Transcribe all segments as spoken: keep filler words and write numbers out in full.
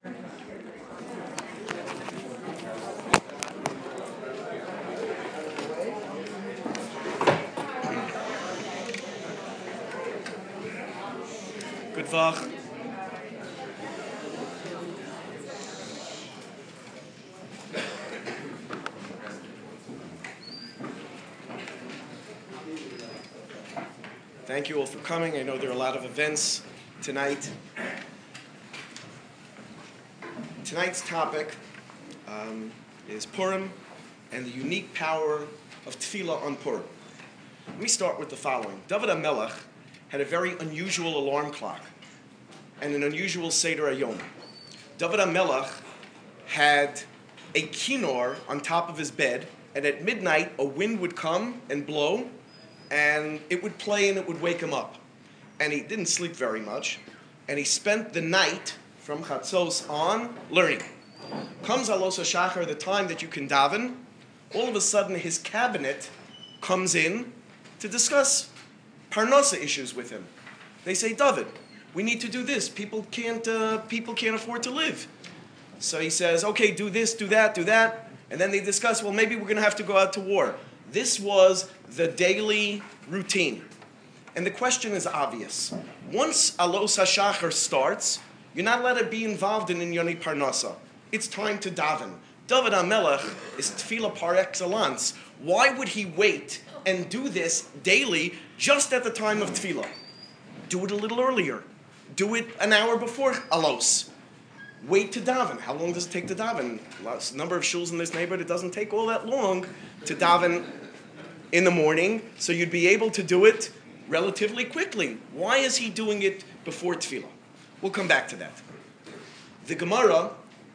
Good Vach. Thank you all for coming. I know there are a lot of events tonight. Tonight's topic um, is Purim and the unique power of tefillah on Purim. Let me start with the following. David HaMelech had a very unusual alarm clock and an unusual Seder Hayom. David HaMelech had a kinor on top of his bed, and at midnight a wind would come and blow, and it would play and it would wake him up. And he didn't sleep very much, and he spent the night from Chatzos on learning. Comes Alos HaShachar, the time that you can daven, all of a sudden his cabinet comes in to discuss Parnasa issues with him. They say, David, we need to do this. People can't, uh, people can't afford to live. So he says, okay, do this, do that, do that. And then they discuss, well, maybe we're going to have to go out to war. This was the daily routine. And the question is obvious. Once Alos HaShachar starts, you're not allowed to be involved in Inyoni Parnasa. It's time to daven. David HaMelech is tefillah par excellence. Why would he wait and do this daily just at the time of tefillah? Do it a little earlier. Do it an hour before Alos. Wait to daven. How long does it take to daven? A number of shuls in this neighborhood, it doesn't take all that long to daven in the morning, so you'd be able to do it relatively quickly. Why is he doing it before tefillah? We'll come back to that. The Gemara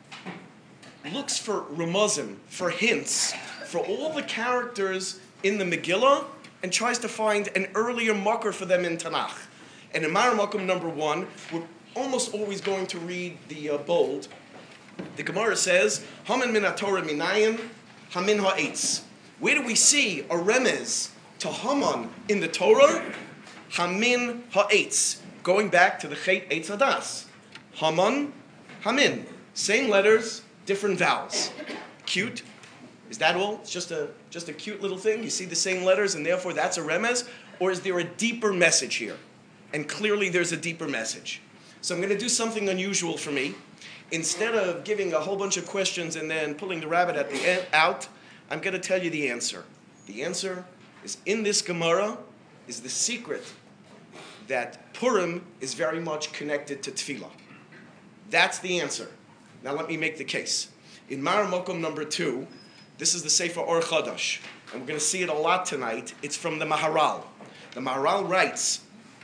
looks for remuzim, for hints, for all the characters in the Megillah, and tries to find an earlier makar for them in Tanakh. And in Maramakum number one, we're almost always going to read the uh, bold. The Gemara says, Hamin min haTorah minayin, Hamin ha'etz. Where do we see a remez to Haman in the Torah? Hamin ha'etz. Going back to the Chet Eitz Hadas. Haman, Hamin. Same letters, different vowels. Cute. Is that all? It's just a just a cute little thing? You see the same letters and therefore that's a remez? Or is there a deeper message here? And clearly there's a deeper message. So I'm going to do something unusual for me. Instead of giving a whole bunch of questions and then pulling the rabbit at the end, out, I'm going to tell you the answer. The answer is in this Gemara is the secret that Purim is very much connected to tefillah. That's the answer. Now let me make the case. In Maramakum number two, this is the Sefer Or Chadash, and we're going to see it a lot tonight. It's from the Maharal. The Maharal writes,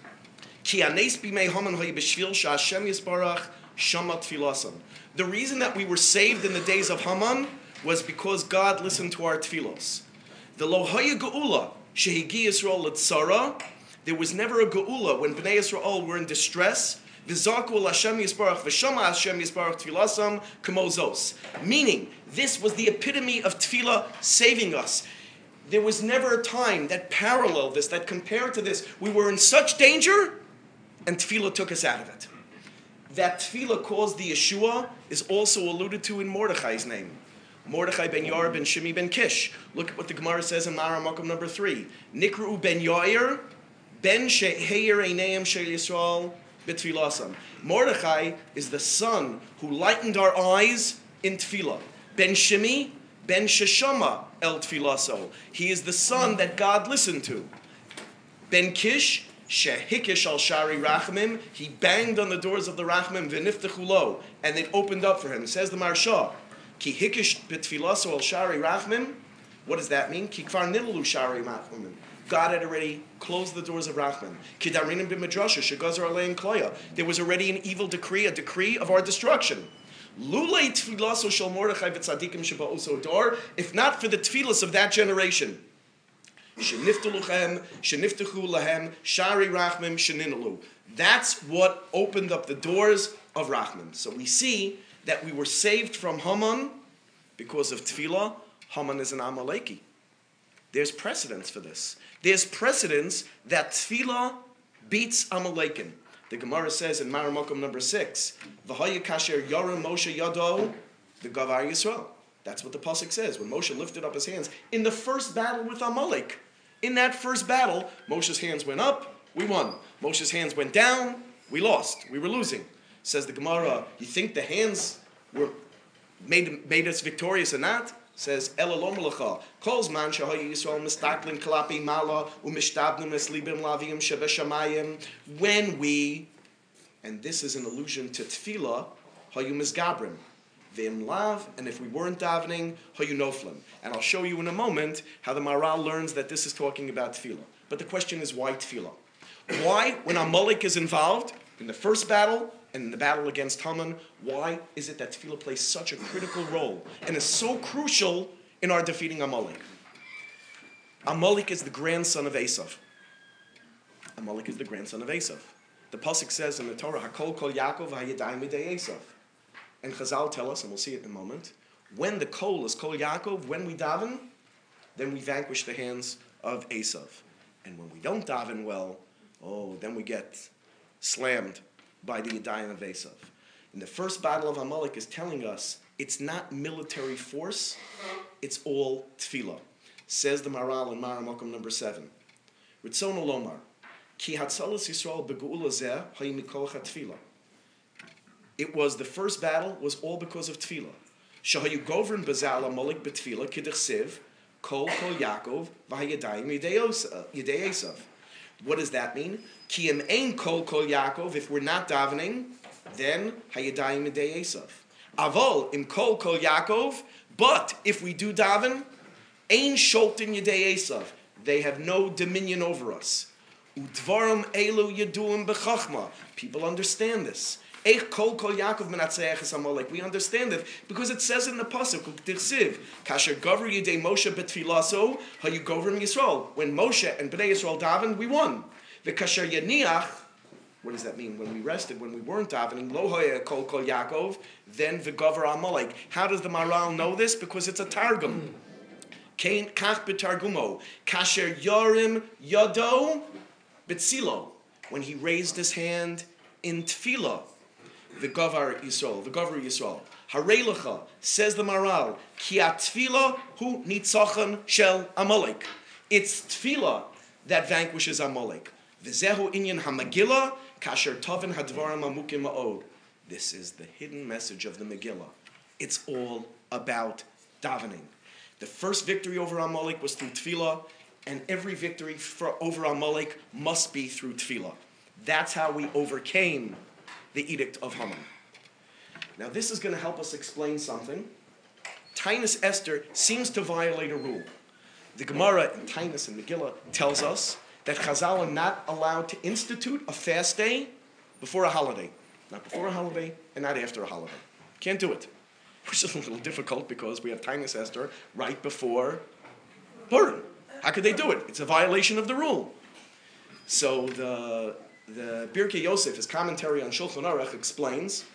Ki anes bimei Haman hoy b'shvil she'Hashem yisbarach shama tfilasam. The reason that we were saved in the days of Haman was because God listened to our tefillos. The lo haya geula shehigi Yisrael l'tzara. There was never a geula when Bnei Yisrael were in distress. V'zaku el Hashem yisbarach v'shama Hashem yisbarach tfilasam k'mozos. Meaning, this was the epitome of tefillah saving us. There was never a time that paralleled this, that compared to this. We were in such danger, and tefillah took us out of it. That tefillah caused the Yeshua is also alluded to in Mordechai's name. Mordechai ben Yair ben Shimi ben Kish. Look at what the Gemara says in Maramakum number three. Nikru ben Yair ben she'heir eineim shel Yisrael b'tfilasam. Mordechai is the son who lightened our eyes in tefillah. Ben Shimi ben Sheshama el tfilaso. He is the son that God listened to. Ben Kish shehikish al shari rachmim. He banged on the doors of the rachmim v'niftechu lo, and it opened up for him. Says the Marsha. Ki hikish b'tfilaso al shari rachmim. What does that mean? Ki kvar nilalu shari rachmim. God had already closed the doors of Rachman. Ki darinim b'midrasha shegazar alein kloya. There was already an evil decree, a decree of our destruction. Lulei tfilaso shel Mordechai v'tzadikim sheba'oso dor. If not for the tfilas of that generation. Sheniftalu lahem, sheniftachu lahem, shari rachmim sheninalu. That's what opened up the doors of Rachman. So we see that we were saved from Haman because of tefillah. Haman is an Amaleki. There's precedence for this. There's precedence that tefillah beats Amalekim. The Gemara says in Maramokum number six, V'haya kasher yorim Moshe yado the Gavar Yisrael. That's what the pasuk says. When Moshe lifted up his hands in the first battle with Amalek, in that first battle, Moshe's hands went up, we won. Moshe's hands went down, we lost. We were losing. Says the Gemara, you think the hands were made made us victorious or not? Says Ela lo melacha. Kol zman shehayu Yisrael mistaklin kalapi mala umishtabnu mislibim lavim shebeshamayim. When we, and this is an allusion to tefillah, hayu mizgabrim. V'im lav, and if we weren't davening, hayu noflim. And I'll show you in a moment how the Maharal learns that this is talking about tefillah. But the question is, why tefillah? Why, when Amalek is involved in the first battle and in the battle against Haman, why is it that tefillah plays such a critical role and is so crucial in our defeating Amalek? Amalek is the grandson of Esav. Amalek is the grandson of Esav. The pasuk says in the Torah, Hakol kol Yaakov hayadayim midei Esav. And Chazal tell us, and we'll see it in a moment, when the kol is kol Yaakov, when we daven, then we vanquish the hands of Esav. And when we don't daven well, oh, then we get slammed by the Yadayim of Esav. In the first battle of Amalek is telling us it's not military force, it's all tefillah. Says the Maharal in Maramokum number seven. Ritzon Olomar, Ki hatzalas Yisrael begeula zeh hay mikoach tefillah. It was, the first battle was all because of tefillah. Shahayu govern bazal Amalek betefillah kidechsiv kol kol Yaakov v'hayadayim yidei Esav. What does that mean? Ki im ein kol kol Yaakov, if we're not davening, then hayadayim yidei Esav. Avol im kol kol Yaakov, but if we do daven, ein sholtin yidei Esav. They have no dominion over us. Udvarim elu yaduim bechachma. People understand this. Eich kol kol Yaakov menatzeach Amalek. We understand it because it says in the pasuk, "U'k'tirsiv kasher gavru yidei Moshe betfilaso hayu govrim Yisrael." When Moshe and Bnei Yisrael davened, we won. V'kasher yaniach. What does that mean? When we rested, when we weren't davening, lo haya kol kol Yaakov, then v'gavar Amalek. How does the Maharal know this? Because it's a targum. Kain kach betargumo kasher yorim yado betzilo. When he raised his hand in tefillah. The Gavar Yisrael, the Gavar Yisrael. Harelecha, says the Maharal, ki atfila hu nitzachan shel Amalek. It's tefillah that vanquishes Amalek. V'zehu inyan hamagillah kasher tovin hadvarim amukim ma'od. This is the hidden message of the Megillah. It's all about davening. The first victory over Amalek was through tefillah, and every victory for, over Amalek must be through tefillah. That's how we overcame the edict of Haman. Now this is going to help us explain something. Tainus Esther seems to violate a rule. The Gemara in Tainus and Megillah tells us that Chazal are not allowed to institute a fast day before a holiday. Not before a holiday and not after a holiday. Can't do it. Which is a little difficult because we have Tainus Esther right before Purim. How could they do it? It's a violation of the rule. So the The Birkei Yosef, his commentary on Shulchan Aruch, explains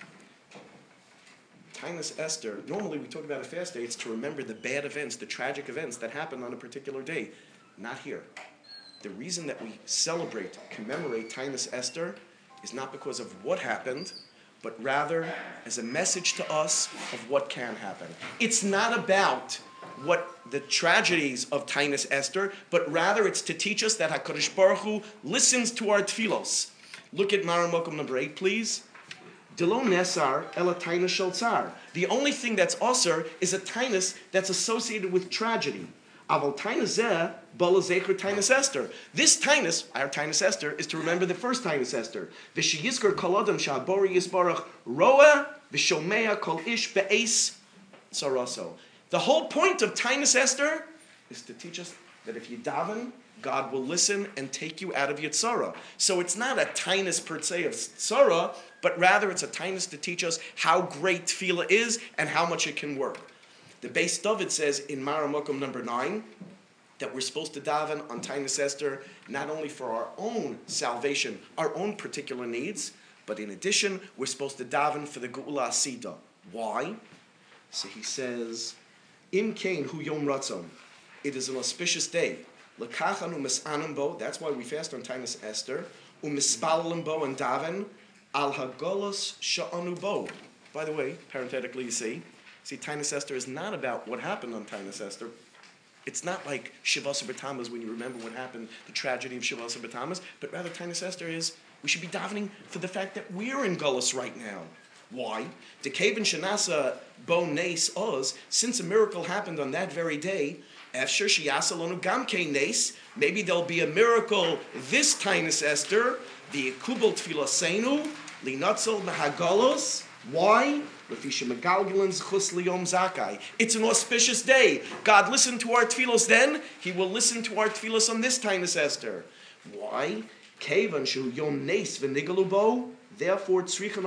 Tainus Esther, normally we talk about a fast day, it's to remember the bad events, the tragic events that happened on a particular day. Not here. The reason that we celebrate, commemorate Tainus Esther is not because of what happened, but rather as a message to us of what can happen. It's not about what the tragedies of Tainus Esther, but rather it's to teach us that HaKadosh Baruch Hu listens to our tefillos. Look at Maramokum number eight, please. Delo nesar ela tainus shel tsar. The only thing that's osir is a tainus that's associated with tragedy. Aval tainus zeh bala zecher tainus Esther. This tainus, our tainus Esther, is to remember the first tainus Esther. V'sheyizkor kol adam sha'bori yisbarach roa v'shomea kol ish be'es tzaraso. The whole point of Tainus Esther is to teach us that if you daven, God will listen and take you out of Yitzhara. So it's not a Tainus per se of Tzara, but rather it's a Tainus to teach us how great tefillah is and how much it can work. The Beis David says in Maramokum number nine that we're supposed to daven on Tainus Esther not only for our own salvation, our own particular needs, but in addition, we're supposed to daven for the Geula Asida. Why? So he says, Im Kain hu Yom Ratzon. It is an auspicious day. L'kachanu mis'anim bo. That's why we fast on Tainus Esther. u'mispalalim bo and daven al hagolos sha'anu bo. By the way, parenthetically, you see, see, Tainus Esther is not about what happened on Tainus Esther. It's not like Shavas B'Tammuz when you remember what happened, the tragedy of Shavas B'Tammuz, but rather Tainus Esther is, we should be davening for the fact that we're in Gullus right now. Why? Dekevin Shanasa Bo Nes Oz, since a miracle happened on that very day, Efsher Shiyasa Lonu Gamke Nes, maybe there'll be a miracle this Tainus Esther, the Kubal Tfilasenu, Linatzel Mahagalos. Why? It's an auspicious day. God listened to our tefillos then. He will listen to our tefillos on this Tainus Esther. Why? Therefore,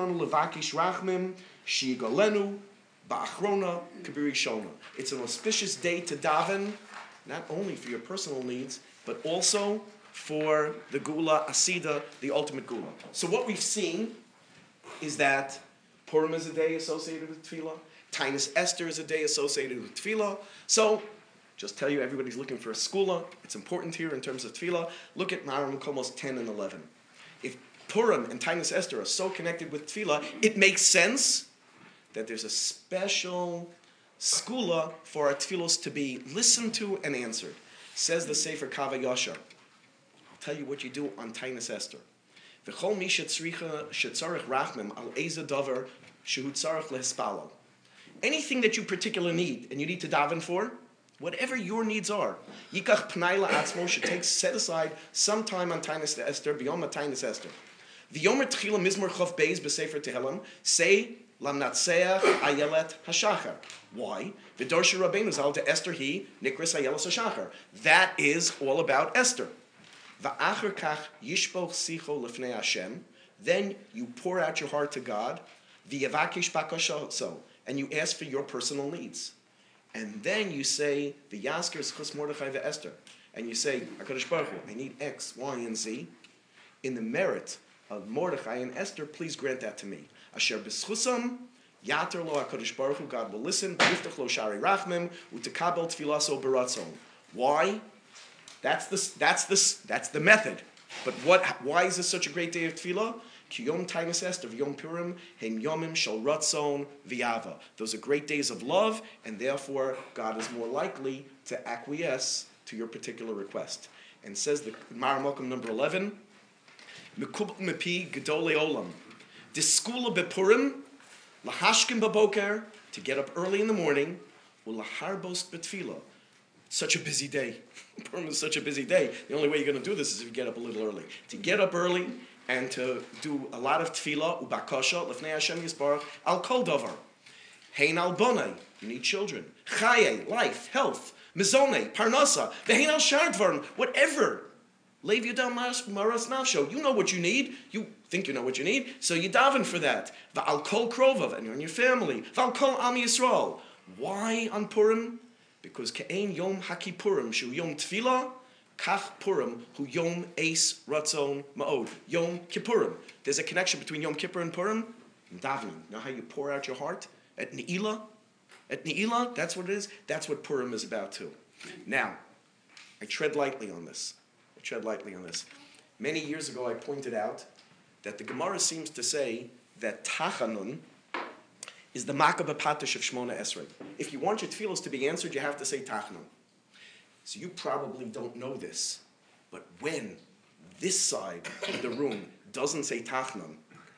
it's an auspicious day to daven, not only for your personal needs, but also for the Gula Asida, the ultimate Gula. So what we've seen is that Purim is a day associated with Tefillah. Tainus Esther is a day associated with Tefillah. So, just tell you, everybody's looking for a skula. It's important here in terms of Tefillah. Look at Maram Makomos ten and eleven. If Purim and Tainus Esther are so connected with Tefillah, it makes sense that there's a special skula for our Tefillos to be listened to and answered. Says the Sefer Kava Yasha. I'll tell you what you do on Tainus Esther. V'chol mi shetzricha shetzarich rachmim al eza davar shehu tzarich lehispalo. Anything that you particularly need and you need to daven for, whatever your needs are, yikach pnai la'atzmo should take set aside some time on Tainus Esther beyond Tainus Esther. V'yomer tchila mizmor chof beis b'sefer Tehillim say lamnatseach ayelet hashachar. Why? V'dorsha Rabbeinu zal to Esther he nikras ayelet hashachar. That is all about Esther. Va'achar kach yishpoch sicho lefnei Hashem. Then you pour out your heart to God. V'yavakish bakashaso, and you ask for your personal needs. And then you say v'yasker zchus Mordechai ve'Esther, and you say HaKadosh Baruch Hu, I need X, Y, and Z. In the merit of Mordechai and Esther, please grant that to me. Asher b'schusam yater lo HaKadosh Baruch Hu, God will listen. Yiftach lo shari rachmim u'tekabel tfilaso beratzon. Why? That's the that's the that's the method. But what? Why is this such a great day of tefillah? Ki yom Tainus Esther v'yom Purim heim yomim shel ratzon v'yava. Those are great days of love, and therefore God is more likely to acquiesce to your particular request. And says the Maram Malkum number eleven, Mekubal mepi gedolei olam, diskula bepurim lahashkim baboker, to get up early in the morning, ulaharbos betfilah. Such a busy day. Purim is such a busy day. The only way you're going to do this is if you get up a little early. To get up early and to do a lot of tefillah, ubakasha, lefnei Hashem yisbarach, al kol davar. Hein al bonai, you need children. Chaye, life, health. Mizone, parnasa. Vehein al shardvarn, whatever. Lev yudam maras nafsho. You know what you need. You think you know what you need, so you daven for that. Va'al kol krovav, and you're in your family. Va'al kol am Yisrael. Why on Purim? Because Ke'ein Yom HaKippurim Shu Yom Tefillah, Kach Purim Hu Yom Eis Ratzon Ma'od. Yom Kippurim. There's a connection between Yom Kippur and Purim. And davening. You know how you pour out your heart? At Ne'ilah? At Ne'ilah, that's what it is. That's what Purim is about too. Now, I tread lightly on this. I tread lightly on this. Many years ago I pointed out that the Gemara seems to say that Tachanun is the Makabah Patish of Shmona Esrei. If you want your tefillos to be answered, you have to say Tachanun. So you probably don't know this, but when this side of the room doesn't say Tachanun,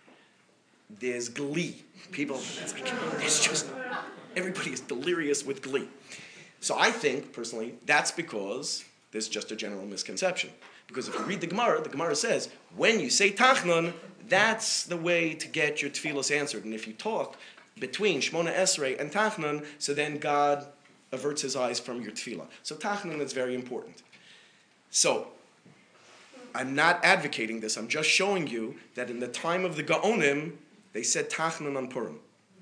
there's glee. People, it's like, there's just, everybody is delirious with glee. So I think, personally, that's because there's just a general misconception. Because if you read the Gemara, the Gemara says, when you say Tachanun, that's the way to get your tefillos answered. And if you talk between Shmona Esrei and Tachanun, so then God averts his eyes from your tefillah. So Tachanun is very important. So, I'm not advocating this, I'm just showing you that in the time of the Gaonim, they said Tachanun on Purim.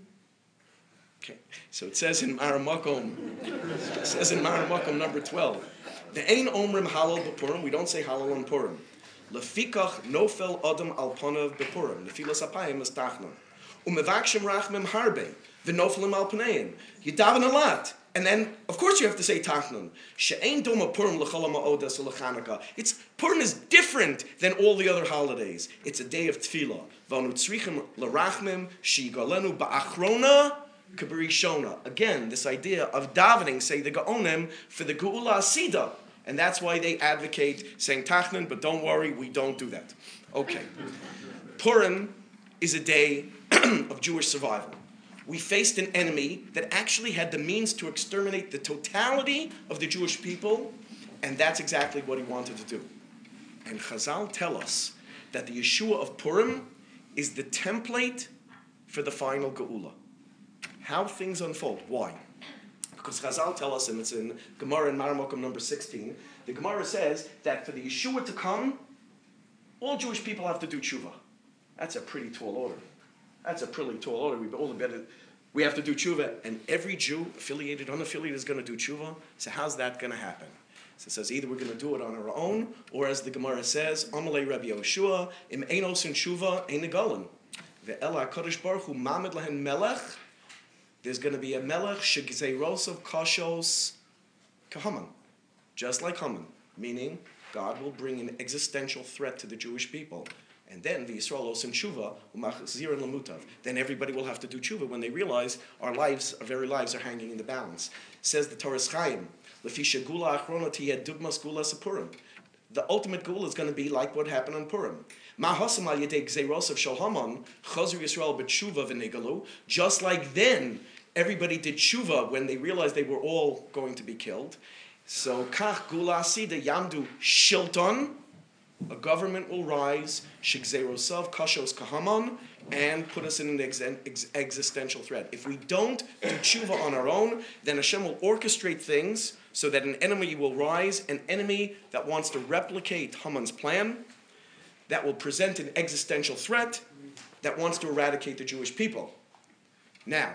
Okay, so it says in Maram Makom, it says in Maram Makom number twelve, the Ein Omrim Halal b'Purim, we don't say Halal on Purim. Lefikach nofel adam al ponav b'Purim, Nefilas apayim is Tachanun. Umevakshim rachmim harbe, v'noflim al paneim. You daven a lot. And then, of course, you have to say Tachnun. She'ein doma Purim l'chol ha'ma'odas u'lechanukah. It's Purim is different than all the other holidays. It's a day of tefillah. V'anu tzrichim l'rachmim she'igalenu ba'achrona k'berishona. Again, this idea of davening, say the Gaonim, for the Geula Asida. And that's why they advocate saying Tachnun, but don't worry, we don't do that. Okay. Purim is a day of Jewish survival. We faced an enemy that actually had the means to exterminate the totality of the Jewish people, and that's exactly what he wanted to do. And Chazal tell us that the Yeshua of Purim is the template for the final Geula. How things unfold. Why? Because Chazal tell us, and it's in Gemara in Maramokim number sixteen, the Gemara says that for the Yeshua to come, all Jewish people have to do tshuva. That's a pretty tall order. That's a pretty tall order. We all the better. We have to do tshuva, and every Jew, affiliated, unaffiliated, is going to do tshuva. So how's that going to happen? So it says either we're going to do it on our own, or as the Gemara says, Amalei Rabbi Yoshua, im einos in tshuva ein negolen. Ve'ela Kodesh Baruch Hu mamed lahen melech. There's going to be a melech shegzeiros of kashos kahaman, just like Haman, meaning God will bring an existential threat to the Jewish people. And then the Yisrael osim tshuva umachzir and lamutav. Then everybody will have to do tshuva when they realize our lives, our very lives, are hanging in the balance. Says the Torah Chaim, lefi shegula achrona tiyeh dugmas gula sepurim. The ultimate gula is going to be like what happened on Purim. Ma hasam al yedei gzeiros of shel Haman chazru Yisrael b'tshuva v'negalu. Just like then, everybody did tshuva when they realized they were all going to be killed. So kach gula asida yamdu shilton. A government will rise, shigzerosav kashos kahaman, and put us in an ex- ex- existential threat. If we don't do tshuva on our own, then Hashem will orchestrate things so that an enemy will rise, an enemy that wants to replicate Haman's plan, that will present an existential threat, that wants to eradicate the Jewish people. Now,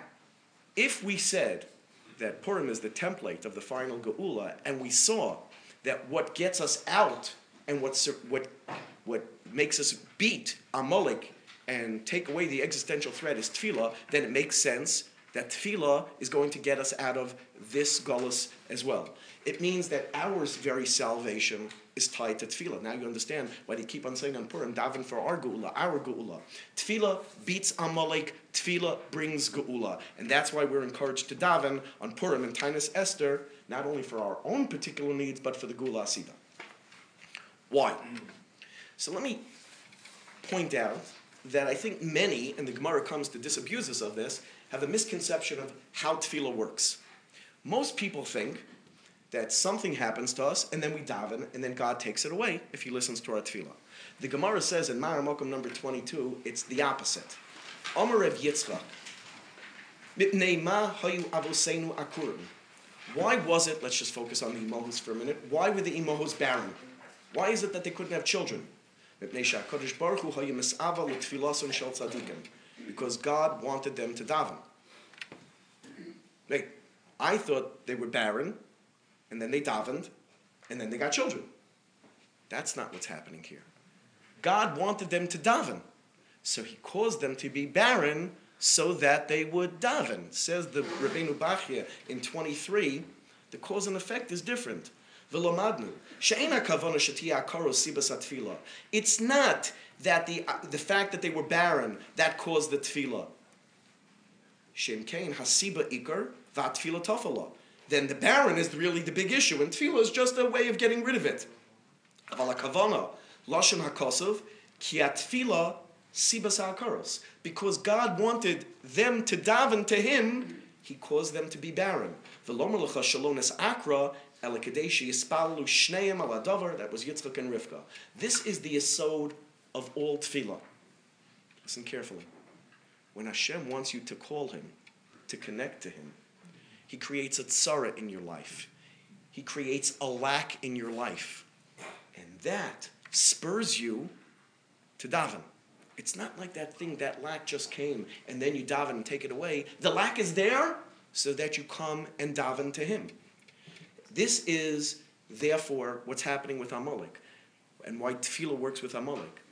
if we said that Purim is the template of the final Geula, and we saw that what gets us out and what's, what what makes us beat Amalek and take away the existential threat is tefillah, then it makes sense that tefillah is going to get us out of this galus as well. It means that our very salvation is tied to tefillah. Now you understand why they keep on saying on Purim, daven for our geula, our geula. Tefillah beats Amalek, tefillah brings geula. And that's why we're encouraged to daven on Purim and Tainus Esther, not only for our own particular needs, but for the geula asida. Why? So let me point out that I think many, and the Gemara comes to disabuse us of this, have a misconception of how tefillah works. Most people think that something happens to us, and then we daven, and then God takes it away if he listens to our tefillah. The Gemara says in Ma'ar Mokum number twenty-two, it's the opposite. Omer Rev Yitzchak, Mipnei ma hayu avoseinu akurim. Why was it, let's just focus on the Imohos for a minute, why were the Imohos barren? Why is it that they couldn't have children? Because God wanted them to daven. Wait, I thought they were barren, and then they davened, and then they got children. That's not what's happening here. God wanted them to daven, so he caused them to be barren so that they would daven. Says the Rabbeinu Bachya in twenty-three, the cause and effect is different. It's not that the, uh, the fact that they were barren, that caused the tefillah. Then the barren is really the big issue, and tefillah is just a way of getting rid of it. Because God wanted them to daven to him, he caused them to be barren. That was Yitzchak and Rivka. This is the yesod of all tefillah. Listen carefully. When Hashem wants you to call him, to connect to him, he creates a tzara in your life. He creates a lack in your life. And that spurs you to daven. It's not like that thing, that lack just came, and then you daven and take it away. The lack is there so that you come and daven to him. This is, therefore, what's happening with Amalek, and why tefillah works with Amalek.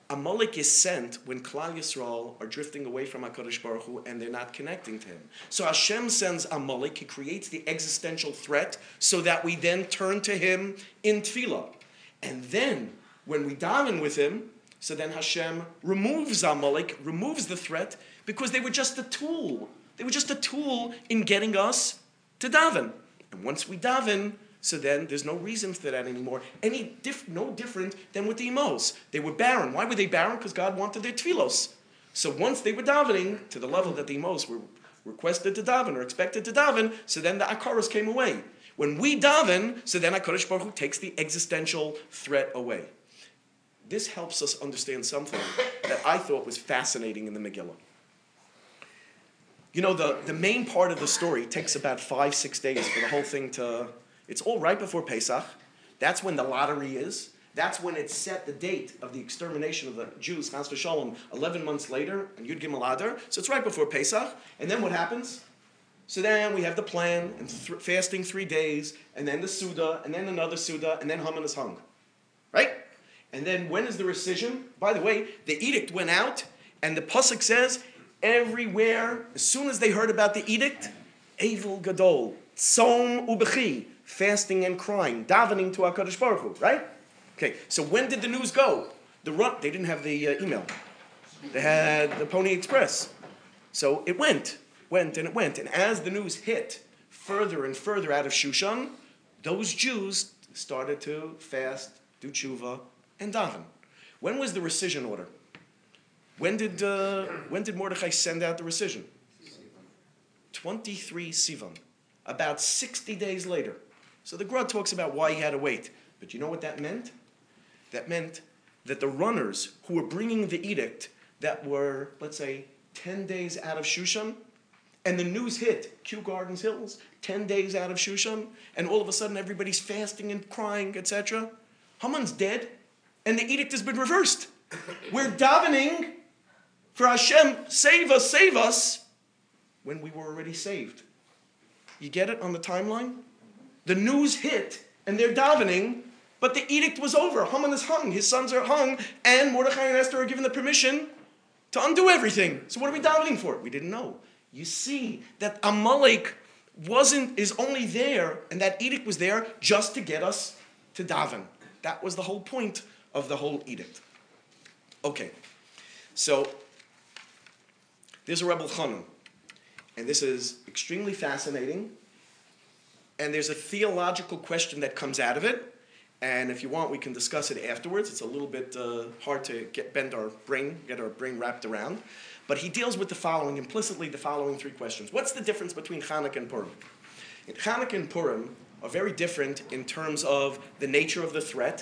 Amalek is sent when Klal Yisrael are drifting away from HaKadosh Baruch Hu and they're not connecting to him. So Hashem sends Amalek, he creates the existential threat so that we then turn to him in tefillah. And then, when we daven with him, so then Hashem removes Amalek, removes the threat, because they were just a tool. They were just a tool in getting us to daven. And once we daven, so then there's no reason for that anymore. Any diff- no different than with the Emos. They were barren. Why were they barren? Because God wanted their tefillos. So once they were davening to the level that the Emos were requested to daven or expected to daven, so then the Akaros came away. When we daven, so then HaKadosh Baruch Hu takes the existential threat away. This helps us understand something that I thought was fascinating in the Megillah. You know, the, the main part of the story takes about five, six days for the whole thing to... It's all right before Pesach. That's when the lottery is. That's when it's set the date of the extermination of the Jews, Chas v'Shalom, eleven months later, on Yud Gimel Adar. So it's right before Pesach. And then what happens? So then we have the plan, and th- fasting three days, and then the Suda, and then another Suda, and then Haman is hung. Right? And then when is the rescission? By the way, the edict went out, and the Pasuk says, everywhere, as soon as they heard about the edict, Eivel Gadol, Tzom Ubechi, fasting and crying, davening to HaKadosh Baruch Hu, right? Okay, so when did the news go? The run, they didn't have the uh, email. They had the Pony Express. So it went, went, and it went. And as the news hit further and further out of Shushan, those Jews started to fast, do tshuva, and daven. When was the rescission order? When did uh, when did Mordechai send out the rescission? twenty-three Sivan. About sixty days later. So the Gra talks about why he had to wait. But you know what that meant? That meant that the runners who were bringing the edict that were, let's say, ten days out of Shushan, and the news hit Kew Gardens Hills, ten days out of Shushan, and all of a sudden everybody's fasting and crying, et cetera. Haman's dead, and the edict has been reversed. We're davening for Hashem, save us, save us, when we were already saved. You get it on the timeline? The news hit, and they're davening, but the edict was over. Haman is hung, his sons are hung, and Mordechai and Esther are given the permission to undo everything. So what are we davening for? We didn't know. You see that Amalek wasn't, is only there, and that edict was there just to get us to daven. That was the whole point of the whole edict. Okay, so there's a Rebbe Chanan, and this is extremely fascinating, and there's a theological question that comes out of it, and if you want, we can discuss it afterwards. It's a little bit uh, hard to get bend our brain, get our brain wrapped around, but he deals with the following, implicitly the following three questions. What's the difference between Chanukah and Purim? In Chanukah and Purim are very different in terms of the nature of the threat,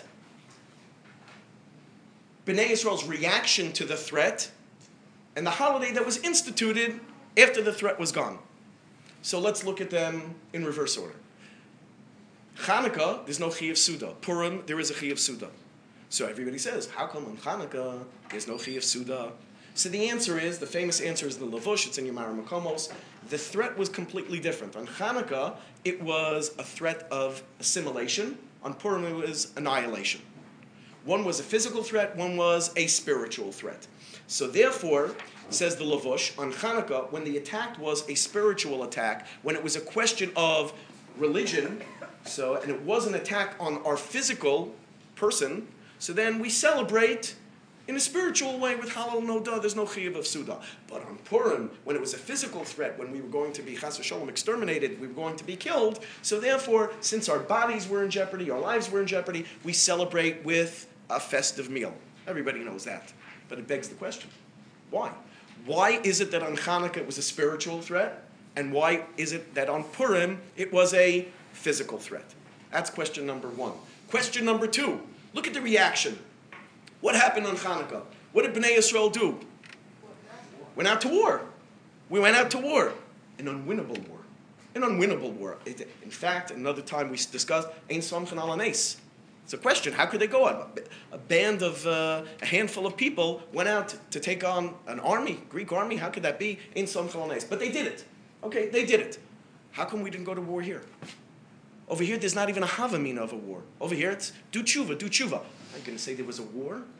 Bnei Yisrael's reaction to the threat, and the holiday that was instituted after the threat was gone. So let's look at them in reverse order. Chanukah, there's no Chiyuv Suda. Purim, there is a Chiyuv Suda. So everybody says, how come on Chanukah there's no Chiyuv Suda? So the answer is, the famous answer is the Lavush, it's in Yemar Makomos. The threat was completely different. On Chanukah, it was a threat of assimilation. On Purim, it was annihilation. One was a physical threat, one was a spiritual threat. So therefore, says the Lavush, on Chanukah, when the attack was a spiritual attack, when it was a question of religion, so and it was an attack on our physical person, so then we celebrate in a spiritual way with Halal Noda, there's no Chiyuv of Suda. But on Purim, when it was a physical threat, when we were going to be Chas v'Shalom exterminated, we were going to be killed, so therefore, since our bodies were in jeopardy, our lives were in jeopardy, we celebrate with a festive meal. Everybody knows that. But it begs the question, why? Why is it that on Chanukah it was a spiritual threat, and why is it that on Purim it was a physical threat? That's question number one. Question number two, look at the reaction. What happened on Chanukah? What did Bnei Yisrael do? Went out to war. We went out to war. An unwinnable war. An unwinnable war. In fact, another time we discussed, Ein Somchen Al Hanes. It's a question, how could they go out? A band of, uh, a handful of people went out to take on an army, Greek army, how could that be? Ein Somchen Al Hanes. But they did it. Okay, they did it. How come we didn't go to war here? Over here, there's not even a havamina of a war. Over here, it's do tshuva, do tshuva. I'm going to say there was a war.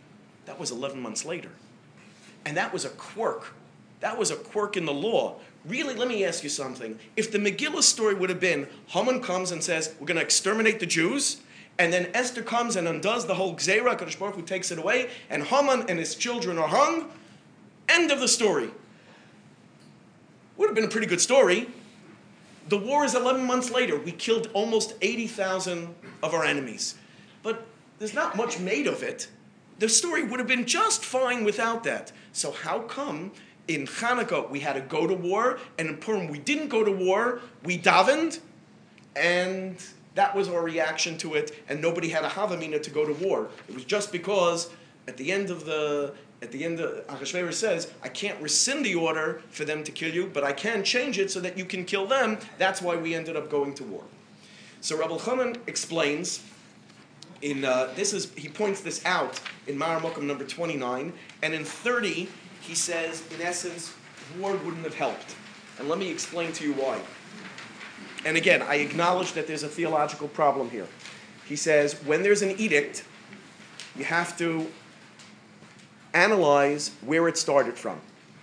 That was eleven months later. And that was a quirk. That was a quirk in the law. Really, let me ask you something. If the Megillah story would have been, Haman comes and says, we're going to exterminate the Jews, and then Esther comes and undoes the whole Gzeira, Kadosh Baruch Hu takes it away, and Haman and his children are hung, end of the story. Would have been a pretty good story. The war is eleven months later. We killed almost eighty thousand of our enemies. But there's not much made of it. The story would have been just fine without that. So how come in Hanukkah we had to go to war, and in Purim we didn't go to war, we davened, and that was our reaction to it, and nobody had a Havamina to go to war. It was just because at the end of the, at the end of, Achashverosh says, I can't rescind the order for them to kill you, but I can change it so that you can kill them. That's why we ended up going to war. So Rabbi Elchanan explains, in uh, this is he points this out in Ma'ar Mokum number twenty-nine, and in thirty he says, in essence, war wouldn't have helped. And let me explain to you why. And again, I acknowledge that there's a theological problem here. He says, when there's an edict, you have to analyze where it started from.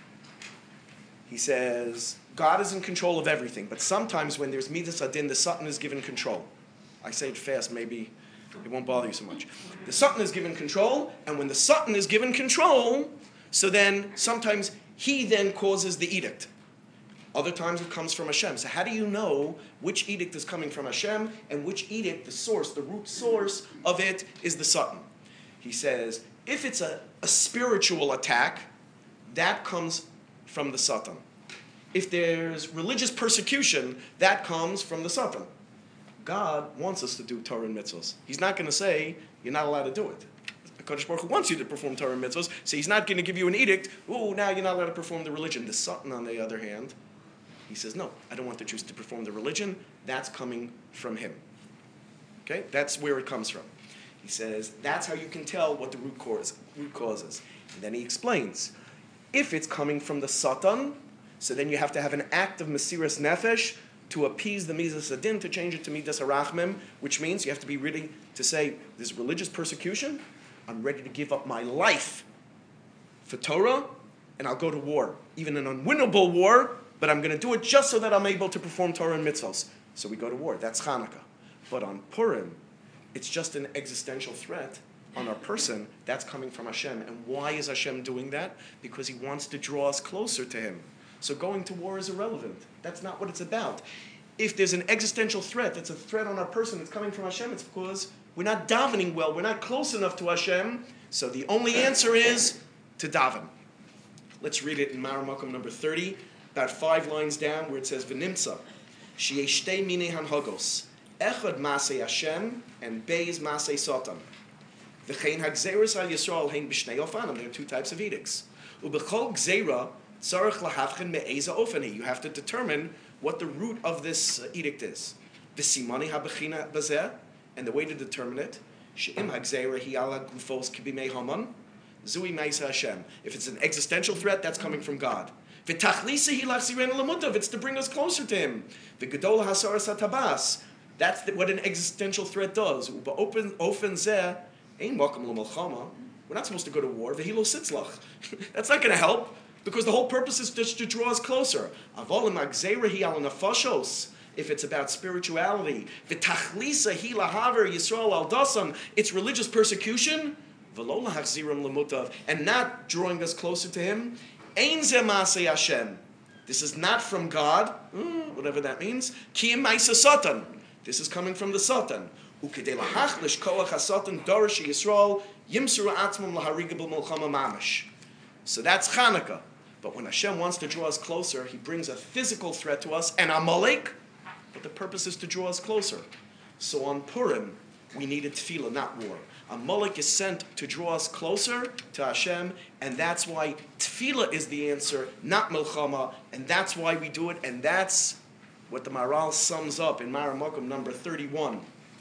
He says, God is in control of everything, but sometimes when there's Midas Adin, the Satan is given control. I say it fast, maybe it won't bother you so much. The Satan is given control, and when the Satan is given control, so then sometimes he then causes the edict. Other times it comes from Hashem. So how do you know which edict is coming from Hashem and which edict, the source, the root source of it is the Satan? He says, if it's a, a spiritual attack, that comes from the Satan. If there's religious persecution, that comes from the Satan. God wants us to do Torah and mitzvahs. He's not going to say, you're not allowed to do it. Kadosh Baruch Hu wants you to perform Torah and mitzvahs, so he's not going to give you an edict, oh, now you're not allowed to perform the religion. The Satan, on the other hand, he says, no, I don't want the Jews to perform the religion. That's coming from him. Okay? That's where it comes from. He says, that's how you can tell what the root cause, root cause is. And then he explains, if it's coming from the Satan, so then you have to have an act of Mesiras Nefesh to appease the Midas Adin, to change it to Midas Harachmim, which means you have to be ready to say, there's religious persecution, I'm ready to give up my life for Torah, and I'll go to war. Even an unwinnable war, but I'm going to do it just so that I'm able to perform Torah and mitzvahs. So we go to war. That's Hanukkah. But on Purim, it's just an existential threat on our person. That's coming from Hashem. And why is Hashem doing that? Because he wants to draw us closer to him. So going to war is irrelevant. That's not what it's about. If there's an existential threat, that's a threat on our person that's coming from Hashem, it's because we're not davening well. We're not close enough to Hashem. So the only answer is to daven. Let's read it in Ma'ar Mokum number thirty, about five lines down, where it says, V'nimtza, sheyesh shtei minei hanhagos, echad masei Hashem, and beis masei Satan. V'chein hagzeras al Yisrael hein b'shnei ofanim. There are two types of edicts. U'b'chol gzeira tzarech lahavchen me'eza ofani. You have to determine what the root of this uh, edict is. V'simani habechina bazeh, and the way to determine it, she'im hagzeira hi ala gufos kibimei haman, zui meisa Hashem. If it's an existential threat, that's coming from God. V'tachlisa hi lachzirenu lamutav. It's to bring us closer to him. V'gedola hasaras hatabas. That's the, what an existential threat does. U'ba'ofen ofen zeh ein makom l'malchama. We're not supposed to go to war. V'hilo sitzlach. That's not going to help, because the whole purpose is just to draw us closer. Avolim hagzeira hi ala nafashos. If it's about spirituality, v'tachlisa hi lahaver Yisrael al dasam, it's religious persecution, v'lo lahachziram lemutav, and not drawing us closer to him. Ein ze masei Hashem. This is not from God, whatever that means. Ki im ma'isa Satan. This is coming from the Satan. U'kedei lahachlish koach ha-Satan dorish Yisrael yimsuru atzmum lahariga b'milchama mamash. So that's Hanukkah. But when Hashem wants to draw us closer, he brings a physical threat to us, and Amalek, but the purpose is to draw us closer. So on Purim, we needed tefillah, not war. Amalek is sent to draw us closer to Hashem, and that's why tefillah is the answer, not milchama, and that's why we do it, and that's what the Maharal sums up in Ma'ar Mokum number thirty-one.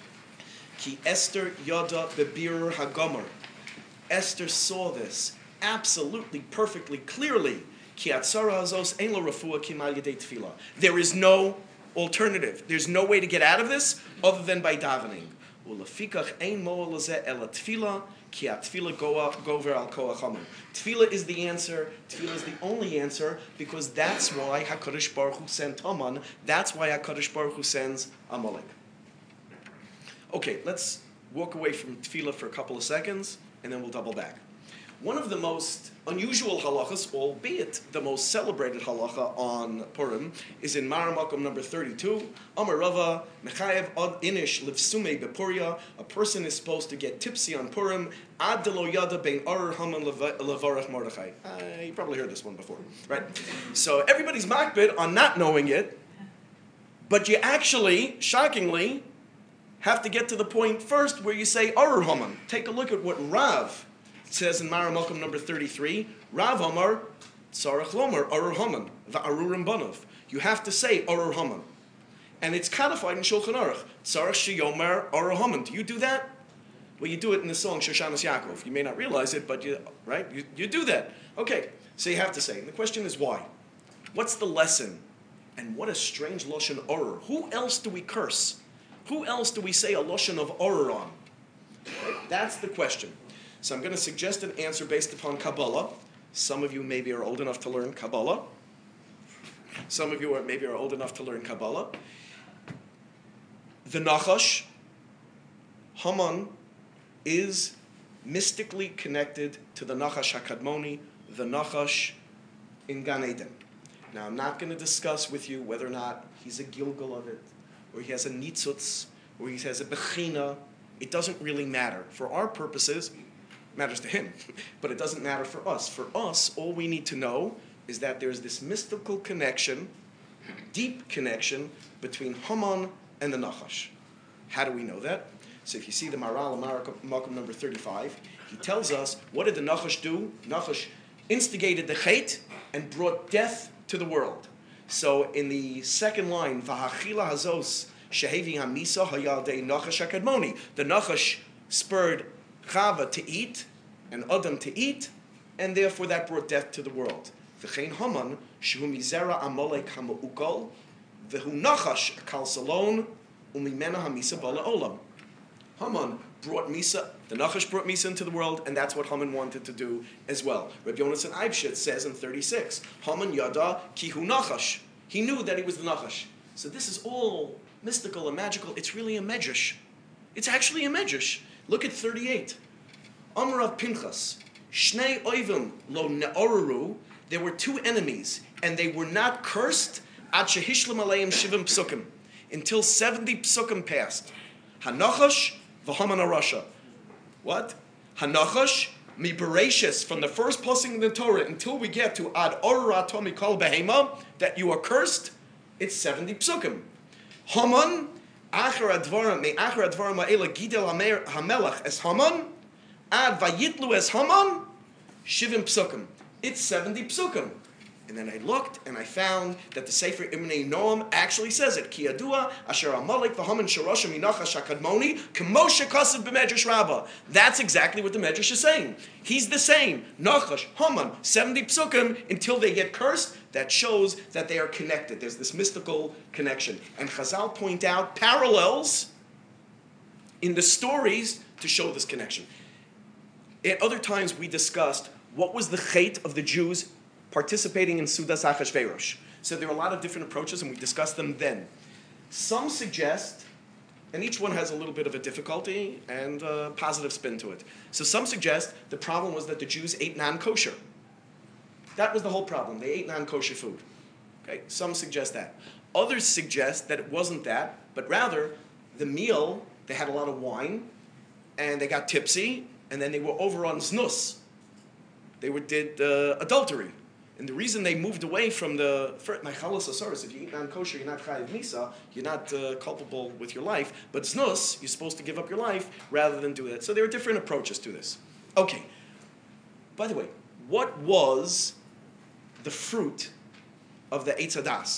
Ki Esther yada bebir hagomer. Esther saw this absolutely, perfectly, clearly. Ki atzara hazos ein lo refuah ki mal yedei tefillah. There is no alternative. There's no way to get out of this other than by davening. Ulefikach ein moel lezeh ela tefillah, ki atefillah gover al koach haman. Tefillah is the answer. Tefillah is the only answer because that's why HaKadosh Baruch Hu sent Haman. That's why HaKadosh Baruch Hu sends Amalek. Okay, let's walk away from tefillah for a couple of seconds, and then we'll double back. One of the most unusual halachas, albeit the most celebrated halacha on Purim, is in Mareh Makom number thirty-two. Amar Rava, Mechayev ad inish livsume bepuria. A person is supposed to get tipsy on Purim. Ad delo yada bein arer Haman levarach Mordechai. Uh, you probably heard this one before, right? So everybody's makbid on not knowing it, but you actually, shockingly, have to get to the point first where you say arer Haman. Take a look at what Rav says in Mareh Makom number thirty-three, Rav Amar, Tzarech Lomar, Arer Haman, Va'arurim Banav. You have to say Arer Haman. And it's codified in Shulchan Aruch. Tzarech Sheyomer, Arer Haman. Do you do that? Well, you do it in the song Shoshanas Yaakov. You may not realize it, but you, right? You, you do that. Okay, so you have to say. And the question is why? What's the lesson? And what a strange Lashon Arer. Who else do we curse? Who else do we say a Lashon of Arer on? Okay, that's the question. So I'm going to suggest an answer based upon Kabbalah. Some of you maybe are old enough to learn Kabbalah. Some of you are maybe are old enough to learn Kabbalah. The Nachash, Haman, is mystically connected to the Nachash HaKadmoni, the Nachash in Gan Eden. Now I'm not going to discuss with you whether or not he's a Gilgal of it, or he has a Nitzutz, or he has a Bechina. It doesn't really matter. For our purposes, matters to him, but it doesn't matter for us. For us, all we need to know is that there's this mystical connection, deep connection, between Haman and the Nachash. How do we know that? So if you see the Maral, Makom number thirty-five, he tells us, what did the Nachash do? Nachash instigated the Chet and brought death to the world. So in the second line, V'hachila hazos shehevi hamisa hayaldei Nachash HaKadmoni, the Nachash spurred Chava to eat, and Adam to eat, and therefore that brought death to the world. V'chein Haman, shehu mizera Amalek hama'ukal, v'hu Nachash kal salon, umimena hamisa bala olam. Haman brought Misa, the Nachash brought Misa into the world, and that's what Haman wanted to do as well. Rabbi Yonasan Eibshitz says in thirty-six, Haman yada kihu Nachash. He knew that he was the Nachash. So this is all mystical and magical. It's really a medrash. It's actually a medrash. Look at thirty-eight. Amrav Pinchas, Shnei Oivim lo ne'oraru. There were two enemies, and they were not cursed ad shehishlam aleim shivim psukim, until seventy psukim passed. Hanachash v'Haman HaRasha. What? Hanachash mi Bereshis, from the first pasuk in the Torah until we get to ad orah tomi kol behema, that you are cursed. It's seventy psukim. Haman. Achar advarim me achar advarim ha'ela gidel hamelach es Haman ad vayitlu es Haman shivim psukim. It's seventy psukim. And then I looked and I found that the Sefer Imnei Noam actually says it. Ki yadua asher Amalek v'Haman shorasha minachash hakadmoni k'mo shekasav b'medrash Rabbah. That's exactly what the medrash is saying. He's the same. Nachash, Haman, seventy psukim until they get cursed. That shows that they are connected. There's this mystical connection. And Chazal point out parallels in the stories to show this connection. At other times we discussed what was the chait of the Jews participating in Sudas Achashverosh. So there are a lot of different approaches, and we discussed them then. Some suggest, and each one has a little bit of a difficulty and a positive spin to it. So some suggest the problem was that the Jews ate non-kosher. That was the whole problem. They ate non-kosher food. Okay, some suggest that. Others suggest that it wasn't that, but rather the meal, they had a lot of wine, and they got tipsy, and then they were over on znus. They were, did uh, adultery. And the reason they moved away from the Mechalos Asaris, if you eat non-kosher, you're not chayiv misa, you're not uh, culpable with your life, but znus, you're supposed to give up your life rather than do that. So there are different approaches to this. Okay. By the way, what was the fruit of the Eitz Hadas?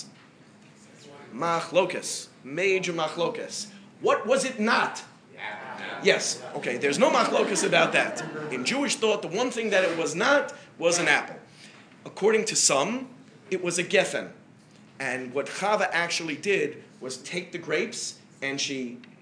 Machlokas. Major machlokas. What was it not? Yes. Okay, there's no machlokas about that. In Jewish thought, the one thing that it was not was an apple. According to some, it was a geffen. And what Chava actually did was take the grapes and she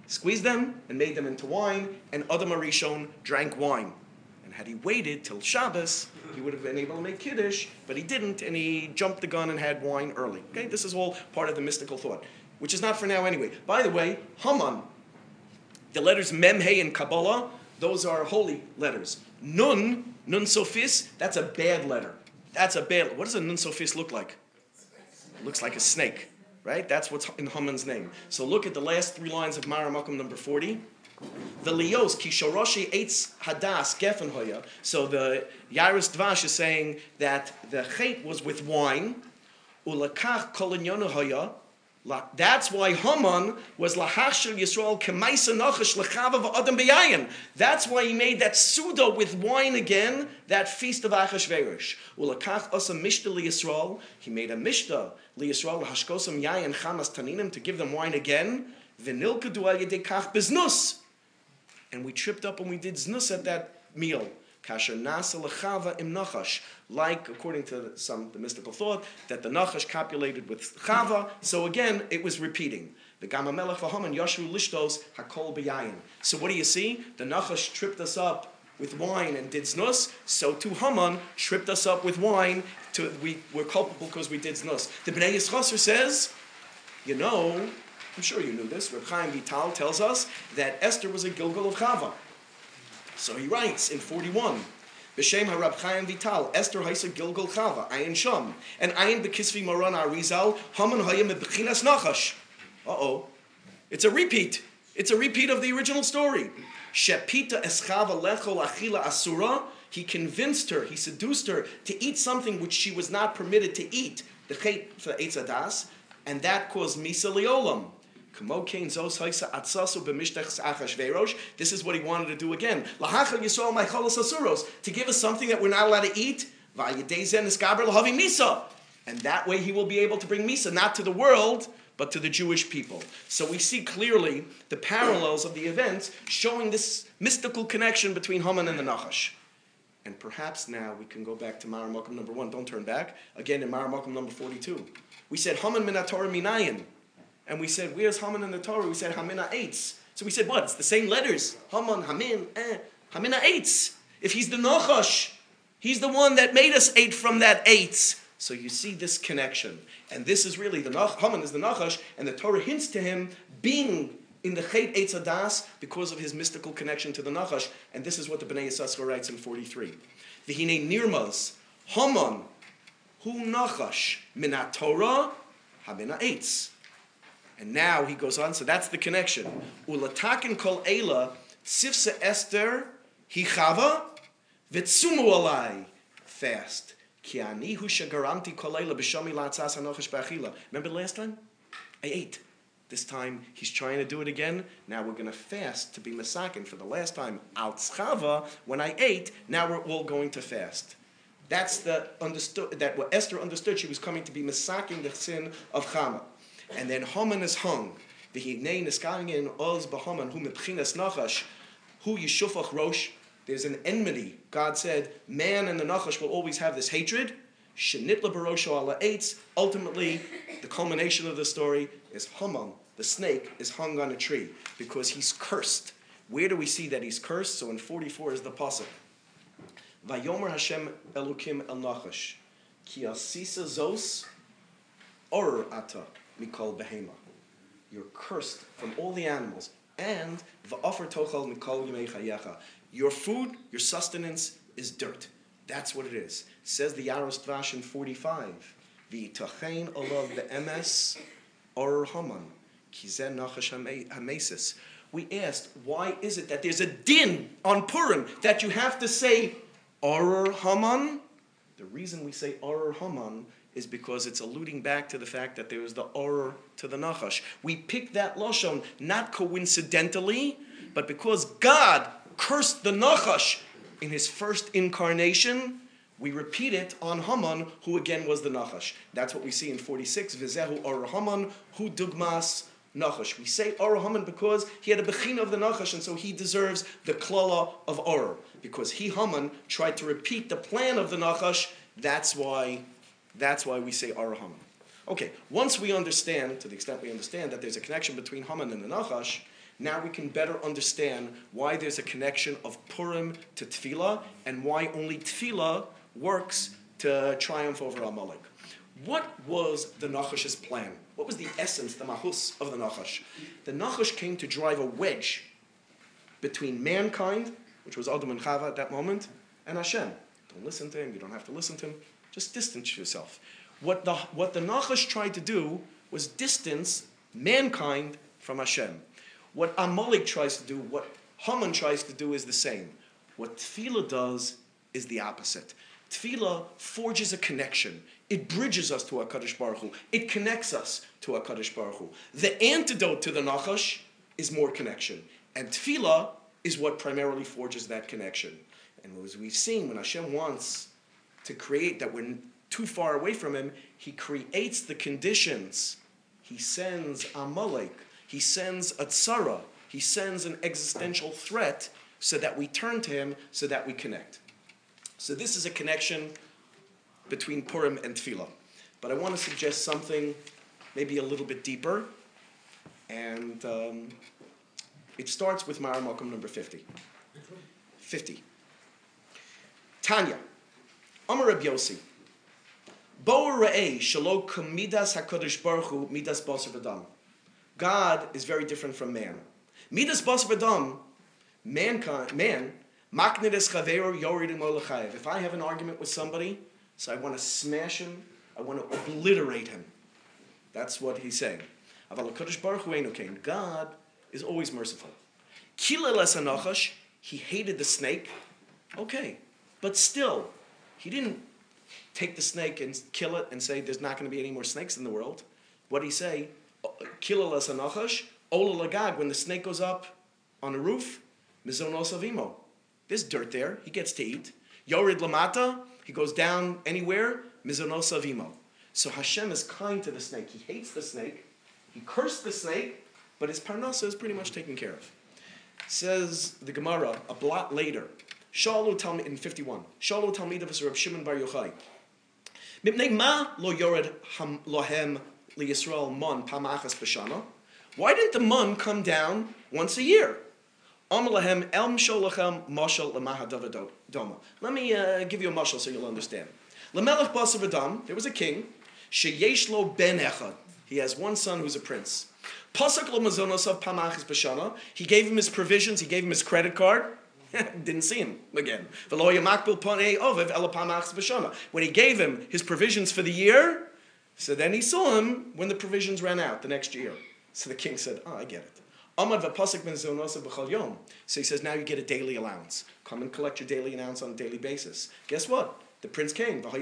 squeezed them and made them into wine, and Adam HaRishon drank wine. And had he waited till Shabbos, he would have been able to make Kiddush, but he didn't, and he jumped the gun and had wine early. Okay, this is all part of the mystical thought, which is not for now anyway. By the way, Haman, the letters Mem, He, and Kabbalah, those are holy letters. Nun, Nun Sophis, that's a bad letter. That's a bad, what does a Nun Sophis look like? It looks like a snake, right? That's what's in Haman's name. So look at the last three lines of Mara Makom number forty. The Lios, Kishoroshi Eitz Hadas Gefen Hoya. So the Yaris Dvash is saying that the Chet was with wine. Ulakach Kolinyonu Hoya. That's why Haman was Lahashel Yisrael Kemaisa Nachash Lechava V'Adam B'Yayin. That's why he made that Suda with wine again, that feast of Achashverosh. Ulakach Asa Mishta LiYisrael. He made a Mishta LiYisrael Hashkosam Yayin Chamas Taninim to give them wine again. V'Nilka Dual Yedei Kach Biznus. And we tripped up and we did znus at that meal. Kasher nasa lechava im nachash. Like, according to some the mystical thought, that the nachash copulated with chava. So again, it was repeating. The Gama Melech v'Haman yashru lishtos hakol b'yayin. So what do you see? The nachash tripped us up with wine and did znus. So too Haman tripped us up with wine. To we were culpable because we did znus. The Bnei Yischaser says, you know, I'm sure you knew this. Reb Chaim Vital tells us that Esther was a Gilgal of Chava. So he writes in forty-one, B'Shem HaRab Chaim Vital, Esther Haisa Gilgal Chava, Ayin Sham, and Ayin Bekisvi Moran Arizal, Haman Hayim Bechinas Nachash. Uh-oh. It's a repeat. It's a repeat of the original story. Shepita Eschava Lechol Achila Asura, he convinced her, he seduced her to eat something which she was not permitted to eat, the Chet for Eitz Adas, and that caused Misa Liolam. This is what he wanted to do again. To give us something that we're not allowed to eat. And that way he will be able to bring Misa, not to the world, but to the Jewish people. So we see clearly the parallels of the events showing this mystical connection between Haman and the Nachash. And perhaps now we can go back to Mara Mokum number one. Don't turn back. Again in Mara Mokum number forty-two. We said Haman min HaTorah minayin. And we said, where's Haman in the Torah? We said, Hamina Eitz. So we said, what? It's the same letters. Haman, Hamin, eh. Hamina Eitz. If he's the Nachash, he's the one that made us eat from that Eitz. So you see this connection. And this is really, the Nach- Haman is the Nachash, and the Torah hints to him being in the Chet Eitz Hadas because of his mystical connection to the Nachash. And this is what the Bnei Yissaschar writes in forty-three. V'hinei nirmaz, Haman, hu Nachash, min HaTorah, Hamina Eitz. And now he goes on, so that's the connection. Ulatakin kol eila tzivsa Esther hichava v'tzumu alai fast. Ki ani hu shagaramti kol eila b'shami la'atzas hanochash ba'achila. Remember the last time? I ate. This time he's trying to do it again. Now we're going to fast to be masakin for the last time. Al tzchava, when I ate, now we're all going to fast. That's the understood that what Esther understood. She was coming to be masakin the sin of Chama. And then Haman is hung. V'hinei niskayin oz b'Haman hu mebchinas nachash hu yishufach rosh. There's an enmity. God said, man and the nachash will always have this hatred. Shenitla barosho ala eitz. Ultimately, the culmination of the story is Haman, the snake, is hung on a tree because he's cursed. Where do we see that he's cursed? So in forty-four is the pasuk. Vayomer Hashem Elokim el nachash ki asisa zos or ata. Mikol behema. You're cursed from all the animals. And va'afar tochal mikol yimei chayecha. Your food, your sustenance is dirt. That's what it is. Says the Yaros Dvash in forty-five. V'yitachein olav be'emes or Haman. Kizen nachash hamesis. We asked, why is it that there's a din on Purim that you have to say Or Haman? The reason we say Or Haman is because it's alluding back to the fact that there is the Or to the Nachash. We picked that Lashon not coincidentally, but because God cursed the Nachash in his first incarnation, we repeat it on Haman, who again was the Nachash. That's what we see in forty-six. V'zehu Or Haman, hu dugmas Nachash. We say Or Haman because he had a bechina of the Nachash, and so he deserves the klala of Or. Because he, Haman, tried to repeat the plan of the Nachash, that's why That's why we say Or Haman. Okay, once we understand, to the extent we understand, that there's a connection between Haman and the Nachash, Now we can better understand why there's a connection of Purim to Tefillah and why only Tefillah works to triumph over Amalek. What was the Nachash's plan? What was the essence, the mahus of the Nachash? The Nachash came to drive a wedge between mankind, which was Adam and Chava at that moment, and Hashem. Don't listen to him, you don't have to listen to him, just distance yourself. What the, what the Nachash tried to do was distance mankind from Hashem. What Amalek tries to do, what Haman tries to do is the same. What Tefillah does is the opposite. Tefillah forges a connection. It bridges us to HaKadosh Baruch Hu. It connects us to HaKadosh Baruch Hu. The antidote to the Nachash is more connection. And Tefillah is what primarily forges that connection. And as we've seen, when Hashem wants to create that we're too far away from him, he creates the conditions. He sends Amalek. He sends a tzara. He sends an existential threat so that we turn to him, so that we connect. So this is a connection between Purim and Tefillah. But I want to suggest something maybe a little bit deeper. And um, it starts with Ma'ar Malkum number fifty. fifty. Tanya. Amar Reb Yossi. Bo ra'ei shelo kamidas HaKadosh Baruch Hu midas basar v'dam. God is very different from man. Midas basar v'dam, mankind, man, maknides chaveru yorid imolachayev. If I have an argument with somebody, so I want to smash him, I want to obliterate him. That's what he's saying. Aval HaKadosh Baruch Hu einu kain. God is always merciful. Kila les hanachash, he hated the snake. Okay, but still, he didn't take the snake and kill it and say there's not going to be any more snakes in the world. What did he say? Kila les hanachash, ola lagag, when the snake goes up on a roof, mizonos avimo. There's dirt there, he gets to eat. Yorid lamata, he goes down anywhere, mizonos avimo. So Hashem is kind to the snake. He hates the snake. He cursed the snake, but his parnasa is pretty much taken care of. Says the Gemara a blot later. Shalu Talmid in fifty-one. Shalu Talmid of Reb Shimon Bar Yochai. Mipnei ma lo yored lohem liyisrael mon pamachas b'shana. Why didn't the mon come down once a year? Amalahem elm sholachem mashal lemahadav doma. Let me uh, give you a mashal so you'll understand. Lemelech basar v'dam. There was a king. Sheyesh lo ben echad. He has one son who's a prince. Pasak lo mazonosav pamachas b'shana. He gave him his provisions. He gave him his credit card. Didn't see him again. When he gave him his provisions for the year, so then he saw him when the provisions ran out the next year. So the king said, oh, I get it. So he says, now you get a daily allowance. Come and collect your daily allowance on a daily basis. Guess what? The prince came. Af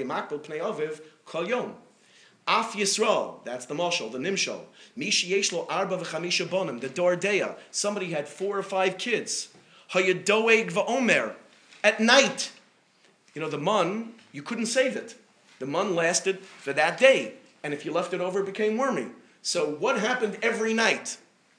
Yisrael, that's the mashal, the nimshal. Mishi yeshlo arba v'chamisha bonim, the dordeya. Somebody had four or five kids. Hayadoeg va'omer. At night, you know, the mun, you couldn't save it. The mun lasted for that day. And if you left it over, it became wormy. So what happened every night?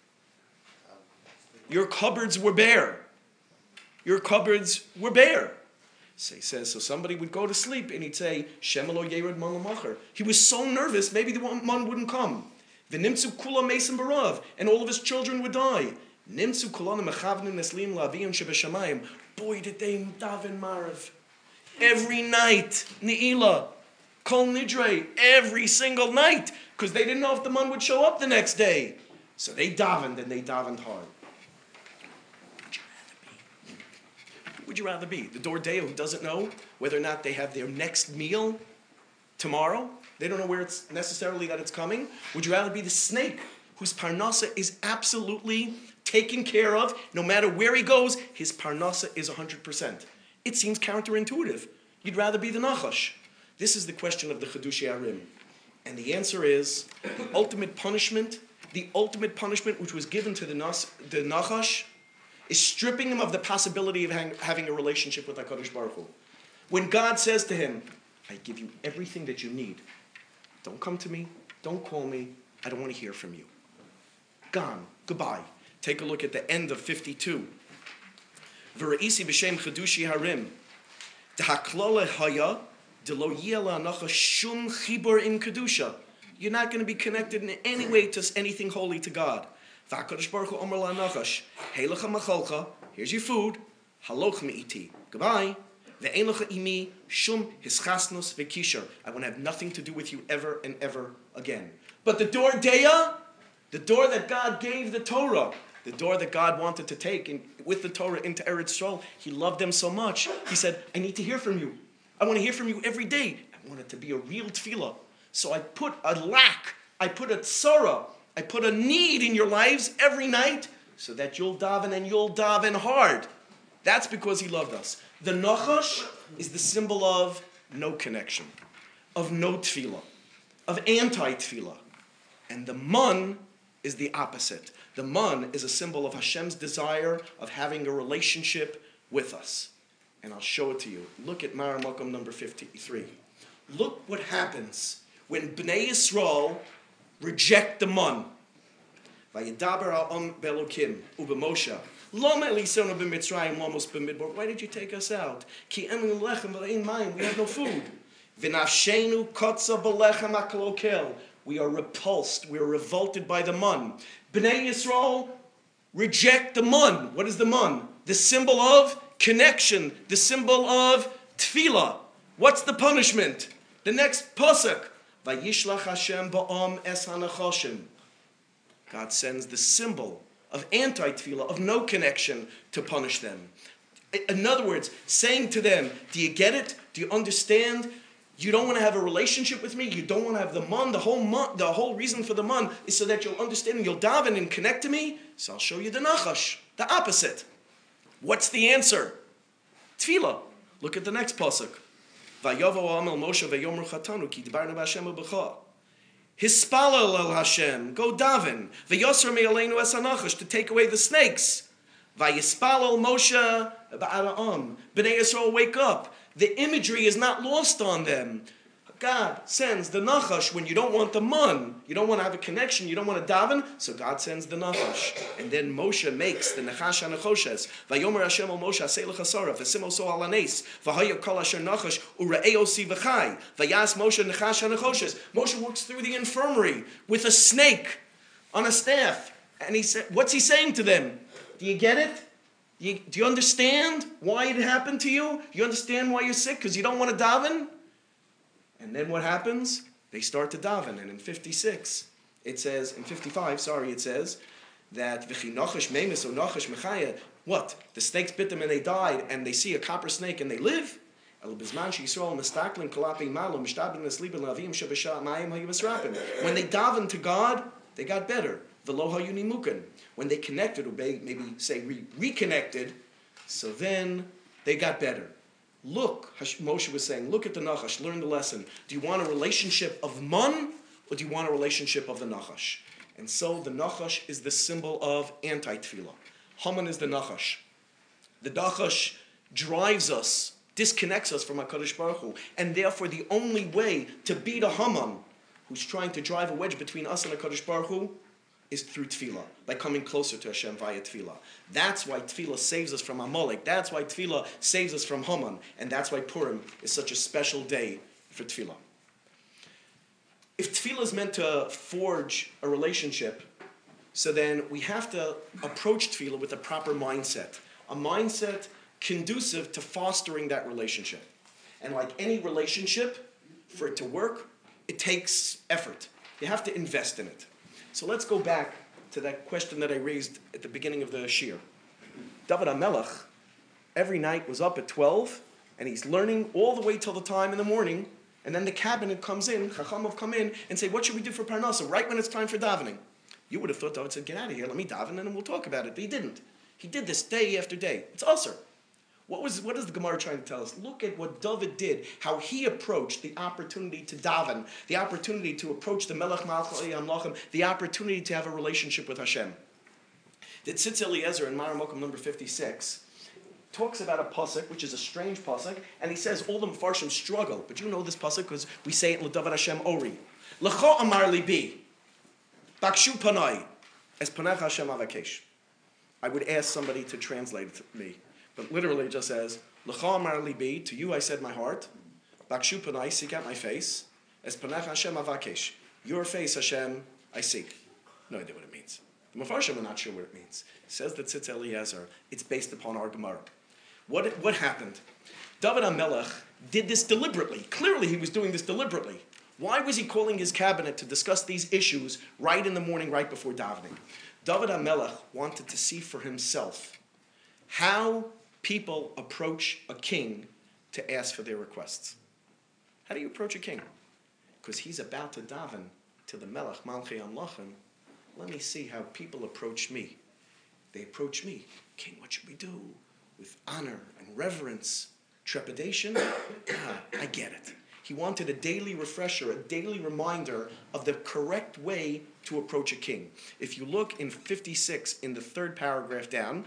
Your cupboards were bare. Your cupboards were bare. So he says, so somebody would go to sleep and he'd say, Shemelo Yered Man Lamacher. He was so nervous, maybe the man wouldn't come. V'nimtzu kula mesim barav, and all of his children would die. Nimtzu kulanim mechavnim neslim la'aviyim shebeshamayim. Boy, did they daven marav. Every night, Ne'ilah, Kol Nidre, every single night, because they didn't know if the man would show up the next day. So they davened, and they davened hard. Who would you rather be? The Dordeo who doesn't know whether or not they have their next meal tomorrow? They don't know where it's necessarily that it's coming. Would you rather be the snake whose parnasa is absolutely taken care of? No matter where he goes, his parnasa is one hundred percent. It seems counterintuitive. You'd rather be the Nachash. This is the question of the Chidushei Harim. And the answer is, the ultimate punishment, the ultimate punishment which was given to the, Nas, the Nachash, is stripping him of the possibility of hang, having a relationship with HaKadosh Baruch Hu. When God says to him, I give you everything that you need. Don't come to me. Don't call me. I don't want to hear from you. Gone. Goodbye. Take a look at the end of fifty-two. V'ra'isi b'shem Chidushei Harim. D'haklole haya d'lo yela anacha shum chibur in kedusha. You're not going to be connected in any way to anything holy to God. V'HaKadosh Baruch Hu Omer LaNachash, Heilecha Macholcha, here's your food, Haloch me'iti, goodbye. Ve'ein imi shum hischasnos v'kishar. I want to have nothing to do with you ever and ever again. But the door Deya, the door that God gave the Torah, the door that God wanted to take in, with the Torah into Eretz Yisrael, He loved them so much. He said, I need to hear from you. I want to hear from you every day. I want it to be a real tefillah. So I put a lack, I put a tzara, I put a need in your lives every night so that you'll daven and you'll daven hard. That's because He loved us. The Nachash is the symbol of no connection, of no tefillah, of anti-tefillah. And the man is the opposite. The man is a symbol of Hashem's desire of having a relationship with us. And I'll show it to you. Look at Mar Makom number fifty-three. Look what happens when Bnei Yisrael reject the man. Vayedaber ha'am be'elokim u'b'Moshe. Why did you take us out? We have no food. We are repulsed. We are revolted by the man. Bnei Yisrael reject the man. What is the man? The symbol of connection. The symbol of tefillah. What's the punishment? The next pasuk. Vayishlach Hashem ba'am es hanachashim. God sends the symbol of anti-tefillah, of no connection, to punish them. In other words, saying to them, do you get it? Do you understand? You don't want to have a relationship with me? You don't want to have the man? The whole man, the whole reason for the man is so that you'll understand and you'll daven and connect to me? So I'll show you the nachash, the opposite. What's the answer? Tefillah. Look at the next pasuk. Vayavo amel Moshe veyomer chatanu ki dibarnu b'Hashem u'b'cha. Hispalel el Hashem, go daven. V'yosar me'aleinu es hanachash, to take away the snakes. Vayispalel Moshe ba'ara'am. B'nai Yisrael, wake up. The imagery is not lost on them. God sends the nachash when you don't want the man. You don't want to have a connection. You don't want to daven. So God sends the nachash. And then Moshe makes the nachash hanachoshes. Vayomer Hashem el Moshe aseh l'chasara v'sim oso al hanes v'haya kol asher nachash u're'ei osi v'chai v'yas Moshe nachash hanachoshes. Moshe walks through the infirmary with a snake on a staff. And he said, what's he saying to them? Do you get it? Do you, do you understand why it happened to you? Do you understand why you're sick? Because you don't want to daven? And then what happens? They start to daven. And in fifty-six, it says, in fifty-five, sorry, it says that V'chi nachash meimis o nachash mechaya. What? The snakes bit them and they died, and they see a copper snake and they live? When they daven to God, they got better. When they connected, or maybe say re- reconnected, so then they got better. Look, Moshe was saying, look at the Nachash, learn the lesson. Do you want a relationship of man, or do you want a relationship of the Nachash? And so the Nachash is the symbol of anti-tefillah. Haman is the Nachash. The Nachash drives us, disconnects us from HaKadosh Baruch Hu, and therefore the only way to beat a Haman who's trying to drive a wedge between us and HaKadosh Baruch Hu is through tefillah, by coming closer to Hashem via tefillah. That's why tefillah saves us from Amalek. That's why tefillah saves us from Haman. And that's why Purim is such a special day for tefillah. If tefillah is meant to forge a relationship, so then we have to approach tefillah with a proper mindset. A mindset conducive to fostering that relationship. And like any relationship, for it to work, it takes effort. You have to invest in it. So let's go back to that question that I raised at the beginning of the shir. David HaMelech every night was up at twelve, and he's learning all the way till the time in the morning, and then the cabinet comes in, Chachamov come in, and say, what should we do for Parnasa, right when it's time for davening? You would have thought David said, get out of here, let me daven, and then we'll talk about it. But he didn't. He did this day after day. It's usher. What was what is the Gemara trying to tell us? Look at what David did, how he approached the opportunity to daven, the opportunity to approach the Melech Malchei Amlachim, the opportunity to have a relationship with Hashem. The Tzitz Eliezer in Mar Mokum number fifty-six talks about a pasuk, which is a strange pasuk, and he says all the Mefarshim struggle, but you know this pasuk because we say it in L'David Hashem Ori. L'cho amar libi, bakshu panai, es panach Hashem avakesh. I would ask somebody to translate it to me. But literally it just says, L'cha amar libi, to you I said my heart, bakshu panai, seek out my face, es panach Hashem avakesh. Your face, Hashem, I seek. No idea what it means. The Mefarshim are not sure what it means. It says that Tzitz Eliezer, it's based upon our Gemara. What, what happened? David HaMelech did this deliberately. Clearly he was doing this deliberately. Why was he calling his cabinet to discuss these issues right in the morning, right before davening? David HaMelech wanted to see for himself how people approach a king to ask for their requests. How do you approach a king? Because he's about to daven to the Melech Malchei Amlachim. Let me see how people approach me. They approach me. King, what should we do? With honor and reverence, trepidation? Ah, I get it. He wanted a daily refresher, a daily reminder of the correct way to approach a king. If you look in fifty-six, in the third paragraph down,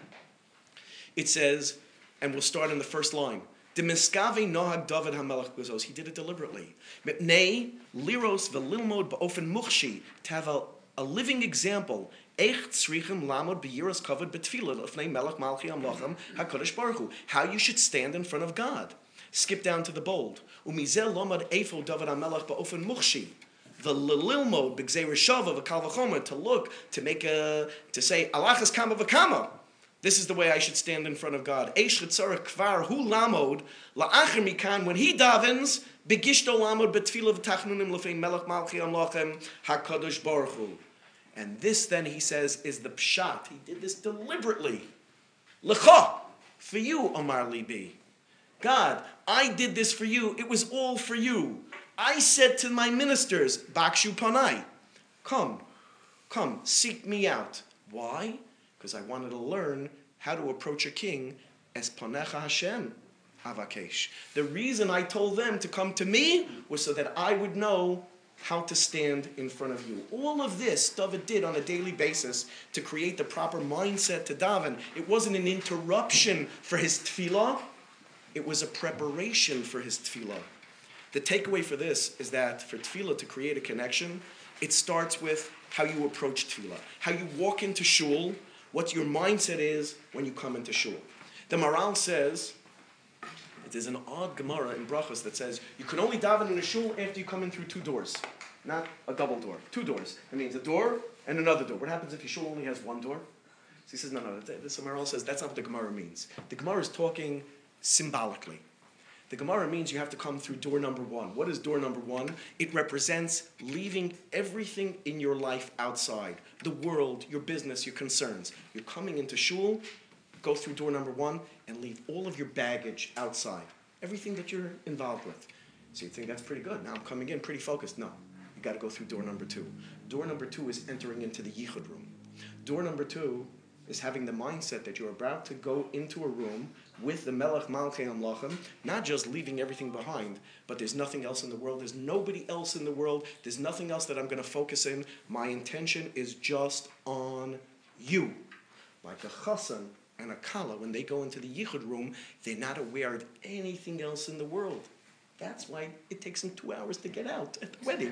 it says, and we'll start in the first line, De miskavi nohag David HaMelech bezos. He did it deliberately. Mipnei liros velilmod ba'ofen muchshi, to have a, a living example. Eich tzrichim lamod beyiras kavod betfilah lefnei melech malchi amlachim hakadosh baruch hu. How you should stand in front of God. Skip down to the bold. Umizel lomad efo David HaMelech ba'ofen muchshi. The lilmod b'gzei reshava v'kal v'chomer, to look, to make a, to say alachas kama v'kama. This is the way I should stand in front of God. Eish chetzarech kvar hu lamod la'acher mikan, when he davens begishto lamod betfilah v'tachnunim lefnei melech malchi amlachim hakadosh baruch hu. And this, then, he says, is the pshat. He did this deliberately. Lecha, for you, Amar Libi. God, I did this for you. It was all for you. I said to my ministers, Bakshu Panai, come, come, seek me out. Why? Because I wanted to learn how to approach a king as Panecha Hashem Havakesh. The reason I told them to come to me was so that I would know how to stand in front of you. All of this David did on a daily basis to create the proper mindset to daven. It wasn't an interruption for his tefillah. It was a preparation for his tefillah. The takeaway for this is that for tefillah to create a connection, it starts with how you approach tefillah, how you walk into shul, what your mindset is when you come into shul. The Maral says, it is an odd Gemara in Brachos that says you can only daven in a shul after you come in through two doors, not a double door. Two doors. It means a door and another door. What happens if your shul only has one door? So he says, no, no. This Maral says that's not what the Gemara means. The Gemara is talking symbolically. The Gemara means you have to come through door number one. What is door number one? It represents leaving everything in your life outside. The world, your business, your concerns. You're coming into shul, go through door number one, and leave all of your baggage outside. Everything that you're involved with. So you think that's pretty good. Now I'm coming in pretty focused. No, you got to go through door number two. Door number two is entering into the yichud room. Door number two is having the mindset that you're about to go into a room with the Melech Malchei Amlachim, not just leaving everything behind, but there's nothing else in the world. There's nobody else in the world. There's nothing else that I'm going to focus in. My intention is just on you. Like a chassan and a kala, when they go into the yichud room, they're not aware of anything else in the world. That's why it takes them two hours to get out at the wedding.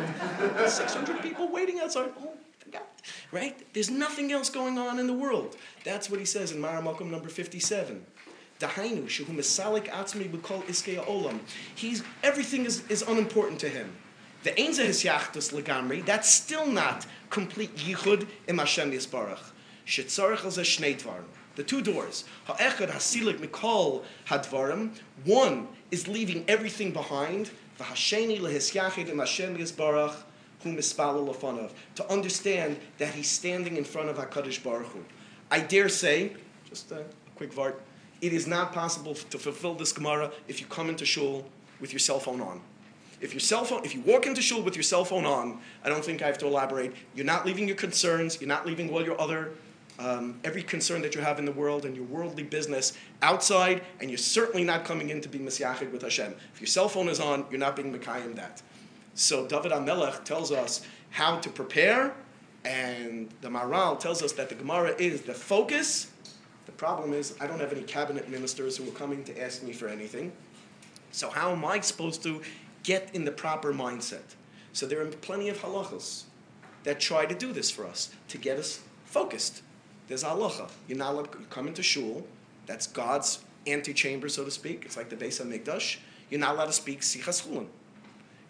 six hundred people waiting outside. Oh, I forgot. Right? There's nothing else going on in the world. That's what he says in Mara Malkum number fifty-seven. Dahainu, shehu mesalik atzmi b'kol iskei olam. He's, everything is, is unimportant to him. The ein ze hisyachtus legamri, that's still not complete yichud im Hashem Yisbarach. Shetzarech al ze shnei dvarim. The two doors. Ha'echad hasilik mikol hadvarim. One is leaving everything behind. V'hasheni lehisyachid im Hashem Yisbarach hu mispalel lefanav. To understand that he's standing in front of HaKadosh Baruch Hu. I dare say, just a quick vart, it is not possible to fulfill this Gemara if you come into shul with your cell phone on. If your cell phone, if you walk into shul with your cell phone on, I don't think I have to elaborate. You're not leaving your concerns. You're not leaving all your other, um, every concern that you have in the world and your worldly business outside, and you're certainly not coming in to be Mesyachid with Hashem. If your cell phone is on, you're not being Mekayim that. So David HaMelech tells us how to prepare, and the Maral tells us that the Gemara is the focus. The problem is I don't have any cabinet ministers who are coming to ask me for anything. So how am I supposed to get in the proper mindset? So there are plenty of halachas that try to do this for us, to get us focused. There's halacha. You're not allowed to come into shul. That's God's antechamber, so to speak. It's like the Beis HaMikdash. You're not allowed to speak sichas chulin.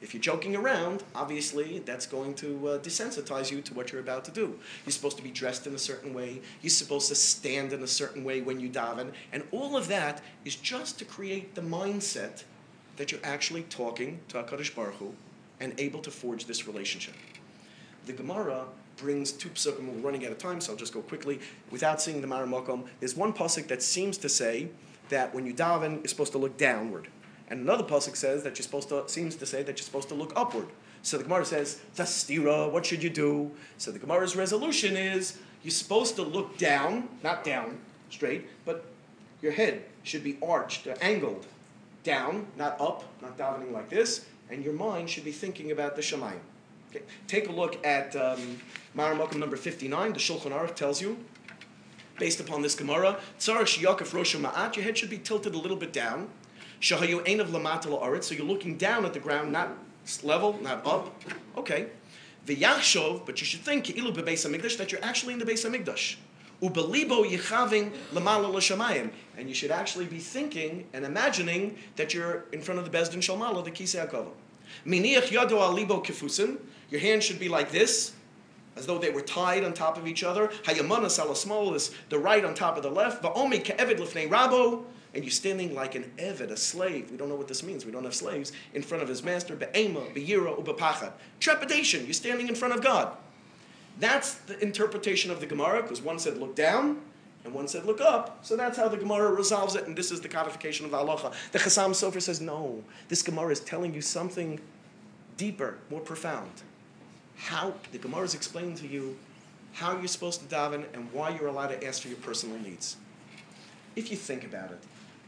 If you're joking around, obviously that's going to uh, desensitize you to what you're about to do. You're supposed to be dressed in a certain way. You're supposed to stand in a certain way when you daven. And all of that is just to create the mindset that you're actually talking to HaKadosh Baruch Hu and able to forge this relationship. The Gemara brings two psukim. We're running out of time, so I'll just go quickly. Without seeing the Mara Mokom, there's one pasuk that seems to say that when you daven, you're supposed to look downward. And another pasuk says that you're supposed to, seems to say that you're supposed to look upward. So the Gemara says, Tastira, what should you do? So the Gemara's resolution is, you're supposed to look down, not down, straight, but your head should be arched, uh, angled, down, not up, not davening like this, and your mind should be thinking about the Shemayim. Okay. Take a look at um, Mara Mokum number fifty-nine. The Shulchan Aruch tells you, based upon this Gemara, Tzarech sheyakef rosha ma'at, your head should be tilted a little bit down. Shahayu einav lamata la'aretz, so you're looking down at the ground, not level, not up. Okay. V'yachshov, but you should think ilu bebeis hamikdash, that you're actually in the Beis Hamikdash. Ubelibo yichaving lamala l'shamayim, and you should actually be thinking and imagining that you're in front of the Bezdin Shalmala, the Kisei HaKavod. Miniach yado al libo kifusim, your hands should be like this, as though they were tied on top of each other. Hayamana salasmol is the right on top of the left. Va'omi ke'eved lifnei rabo, and you're standing like an eved, a slave. We don't know what this means. We don't have slaves in front of his master. Be'ema, be'yira, u'bepachad. Trepidation. You're standing in front of God. That's the interpretation of the Gemara, because one said look down, and one said look up. So that's how the Gemara resolves it, and this is the codification of the halacha. The Chassam Sofer says, no, this Gemara is telling you something deeper, more profound. How the Gemara is explaining to you how you're supposed to daven and why you're allowed to ask for your personal needs. If you think about it,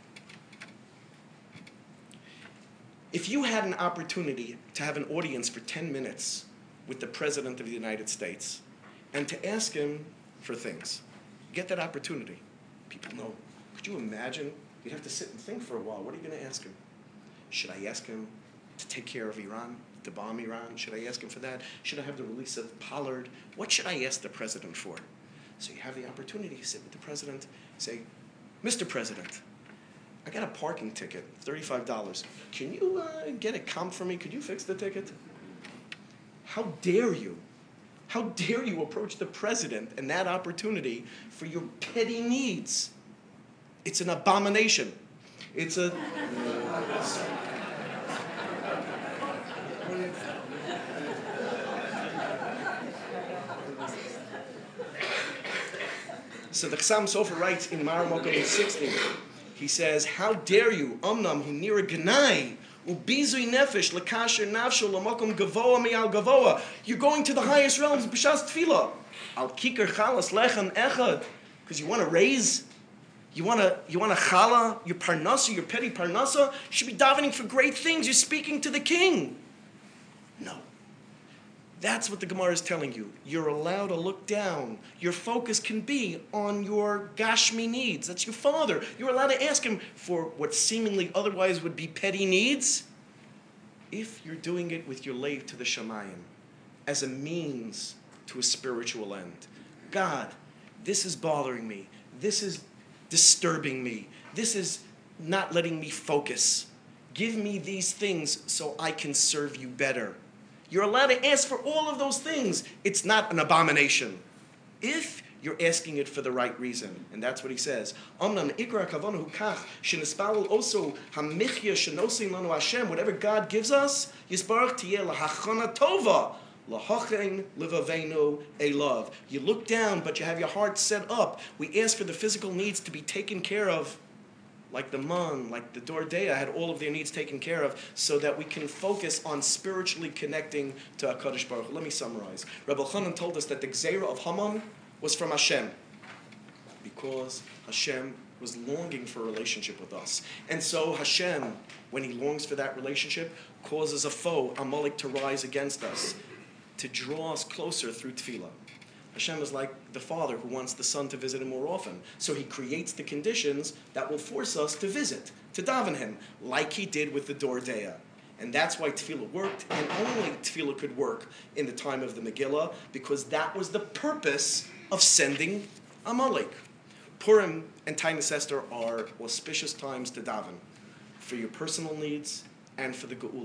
if you had an opportunity to have an audience for ten minutes with the President of the United States and to ask him for things, get that opportunity. People know. Could you imagine? You'd have to sit and think for a while. What are you going to ask him? Should I ask him to take care of Iran, to bomb Iran? Should I ask him for that? Should I have the release of Pollard? What should I ask the president for? So you have the opportunity to sit with the president, say, Mister President, I got a parking ticket, thirty-five dollars. Can you uh, get a comp for me? Could you fix the ticket? How dare you? How dare you approach the president and that opportunity for your petty needs? It's an abomination. It's a... So the Chassam Sofer writes in Mara Mokum sixty, he says, how dare you, Omnam, hu nira ganai, ubizui nefesh, lekasher nafsho, lamokum gavoa mi'al gavoa. You're going to the highest realms, b'shas tefillah. Al kikar chalas lechem echad. Because you want to raise, you want to you want to chala, your parnasa, your petty parnasa. You should be davening for great things. You're speaking to the king. No. That's what the Gemara is telling you. You're allowed to look down. Your focus can be on your gashmi needs. That's your father. You're allowed to ask him for what seemingly otherwise would be petty needs, if you're doing it with your lave to the Shemayim, as a means to a spiritual end. God, this is bothering me. This is disturbing me. This is not letting me focus. Give me these things so I can serve you better. You're allowed to ask for all of those things. It's not an abomination. If you're asking it for the right reason. And that's what he says. Whatever God gives us, you look down, but you have your heart set up. We ask for the physical needs to be taken care of, like the man, like the Dor Deah had all of their needs taken care of, so that we can focus on spiritually connecting to HaKadosh Baruch Hu. Let me summarize. Rabbi Chanan told us that the Gzeira of Haman was from Hashem, because Hashem was longing for a relationship with us. And so Hashem, when he longs for that relationship, causes a foe, Amalek, to rise against us, to draw us closer through tefillah. Hashem is like the father who wants the son to visit him more often. So he creates the conditions that will force us to visit, to daven him, like he did with the Dor Deah. And that's why tefillah worked, and only tefillah could work in the time of the Megillah, because that was the purpose of sending Amalek. Purim and Taanis Esther are auspicious times to daven, for your personal needs and for the Geula.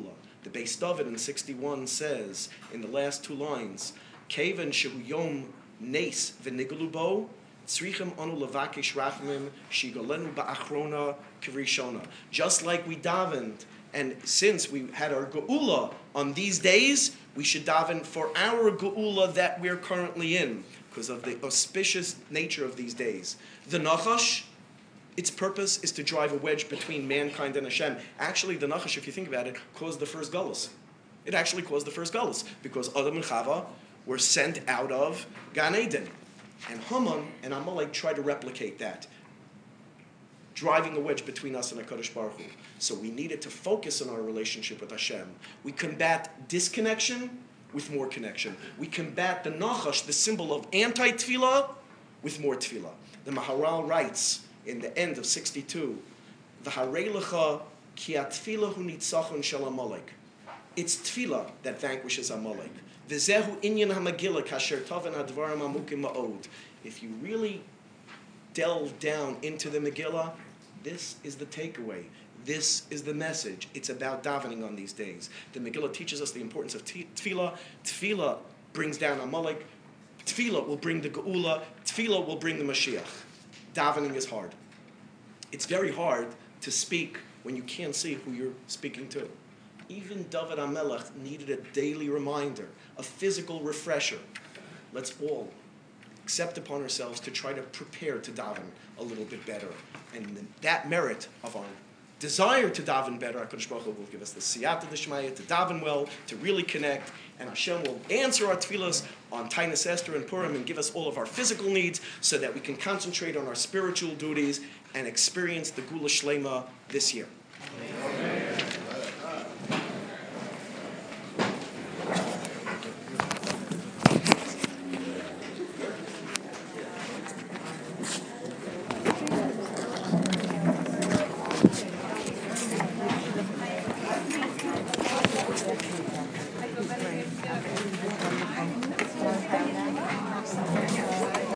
The Beis David in sixty-one says, in the last two lines, Kevan shehu yom nes v'nigalu bo, tzrichim anu levakish rachamim shigolenu ba'achrona kirishona. Just like we davened, and since we had our geula on these days, we should daven for our geula that we're currently in, because of the auspicious nature of these days. The Nachash, its purpose is to drive a wedge between mankind and Hashem. Actually, the Nachash, if you think about it, caused the first Gullus. It actually caused the first Gullus, because Adam and Chava were sent out of Gan Eden. And Haman and Amalek tried to replicate that, driving a wedge between us and HaKadosh Baruch Hu. So we needed to focus on our relationship with Hashem. We combat disconnection with more connection. We combat the Nachash, the symbol of anti-tefillah, with more tefillah. The Maharal writes in the end of sixty-two, V'harei lecha ki atefillah hu nitzachon shel Amalek. It's tefillah that vanquishes Amalek. V'zehu inyan ha-Megillah kasher taven advarim amukim ma'od. If you really delve down into the Megillah, this is the takeaway. This is the message. It's about davening on these days. The Megillah teaches us the importance of tefillah. Tefillah brings down Amalek. Tefillah will bring the Geula. Tefillah will bring the Mashiach. Davening is hard. It's very hard to speak when you can't see who you're speaking to. Even David HaMelech needed a daily reminder, a physical refresher. Let's all accept upon ourselves to try to prepare to daven a little bit better. And that merit of our desire to daven better, HaKadosh Baruch Hu will give us the siyata d'shmaya to daven well, to really connect, and Hashem will answer our tefillas on Tainas Esther and Purim and give us all of our physical needs so that we can concentrate on our spiritual duties and experience the Gula Shlema this year. Amen.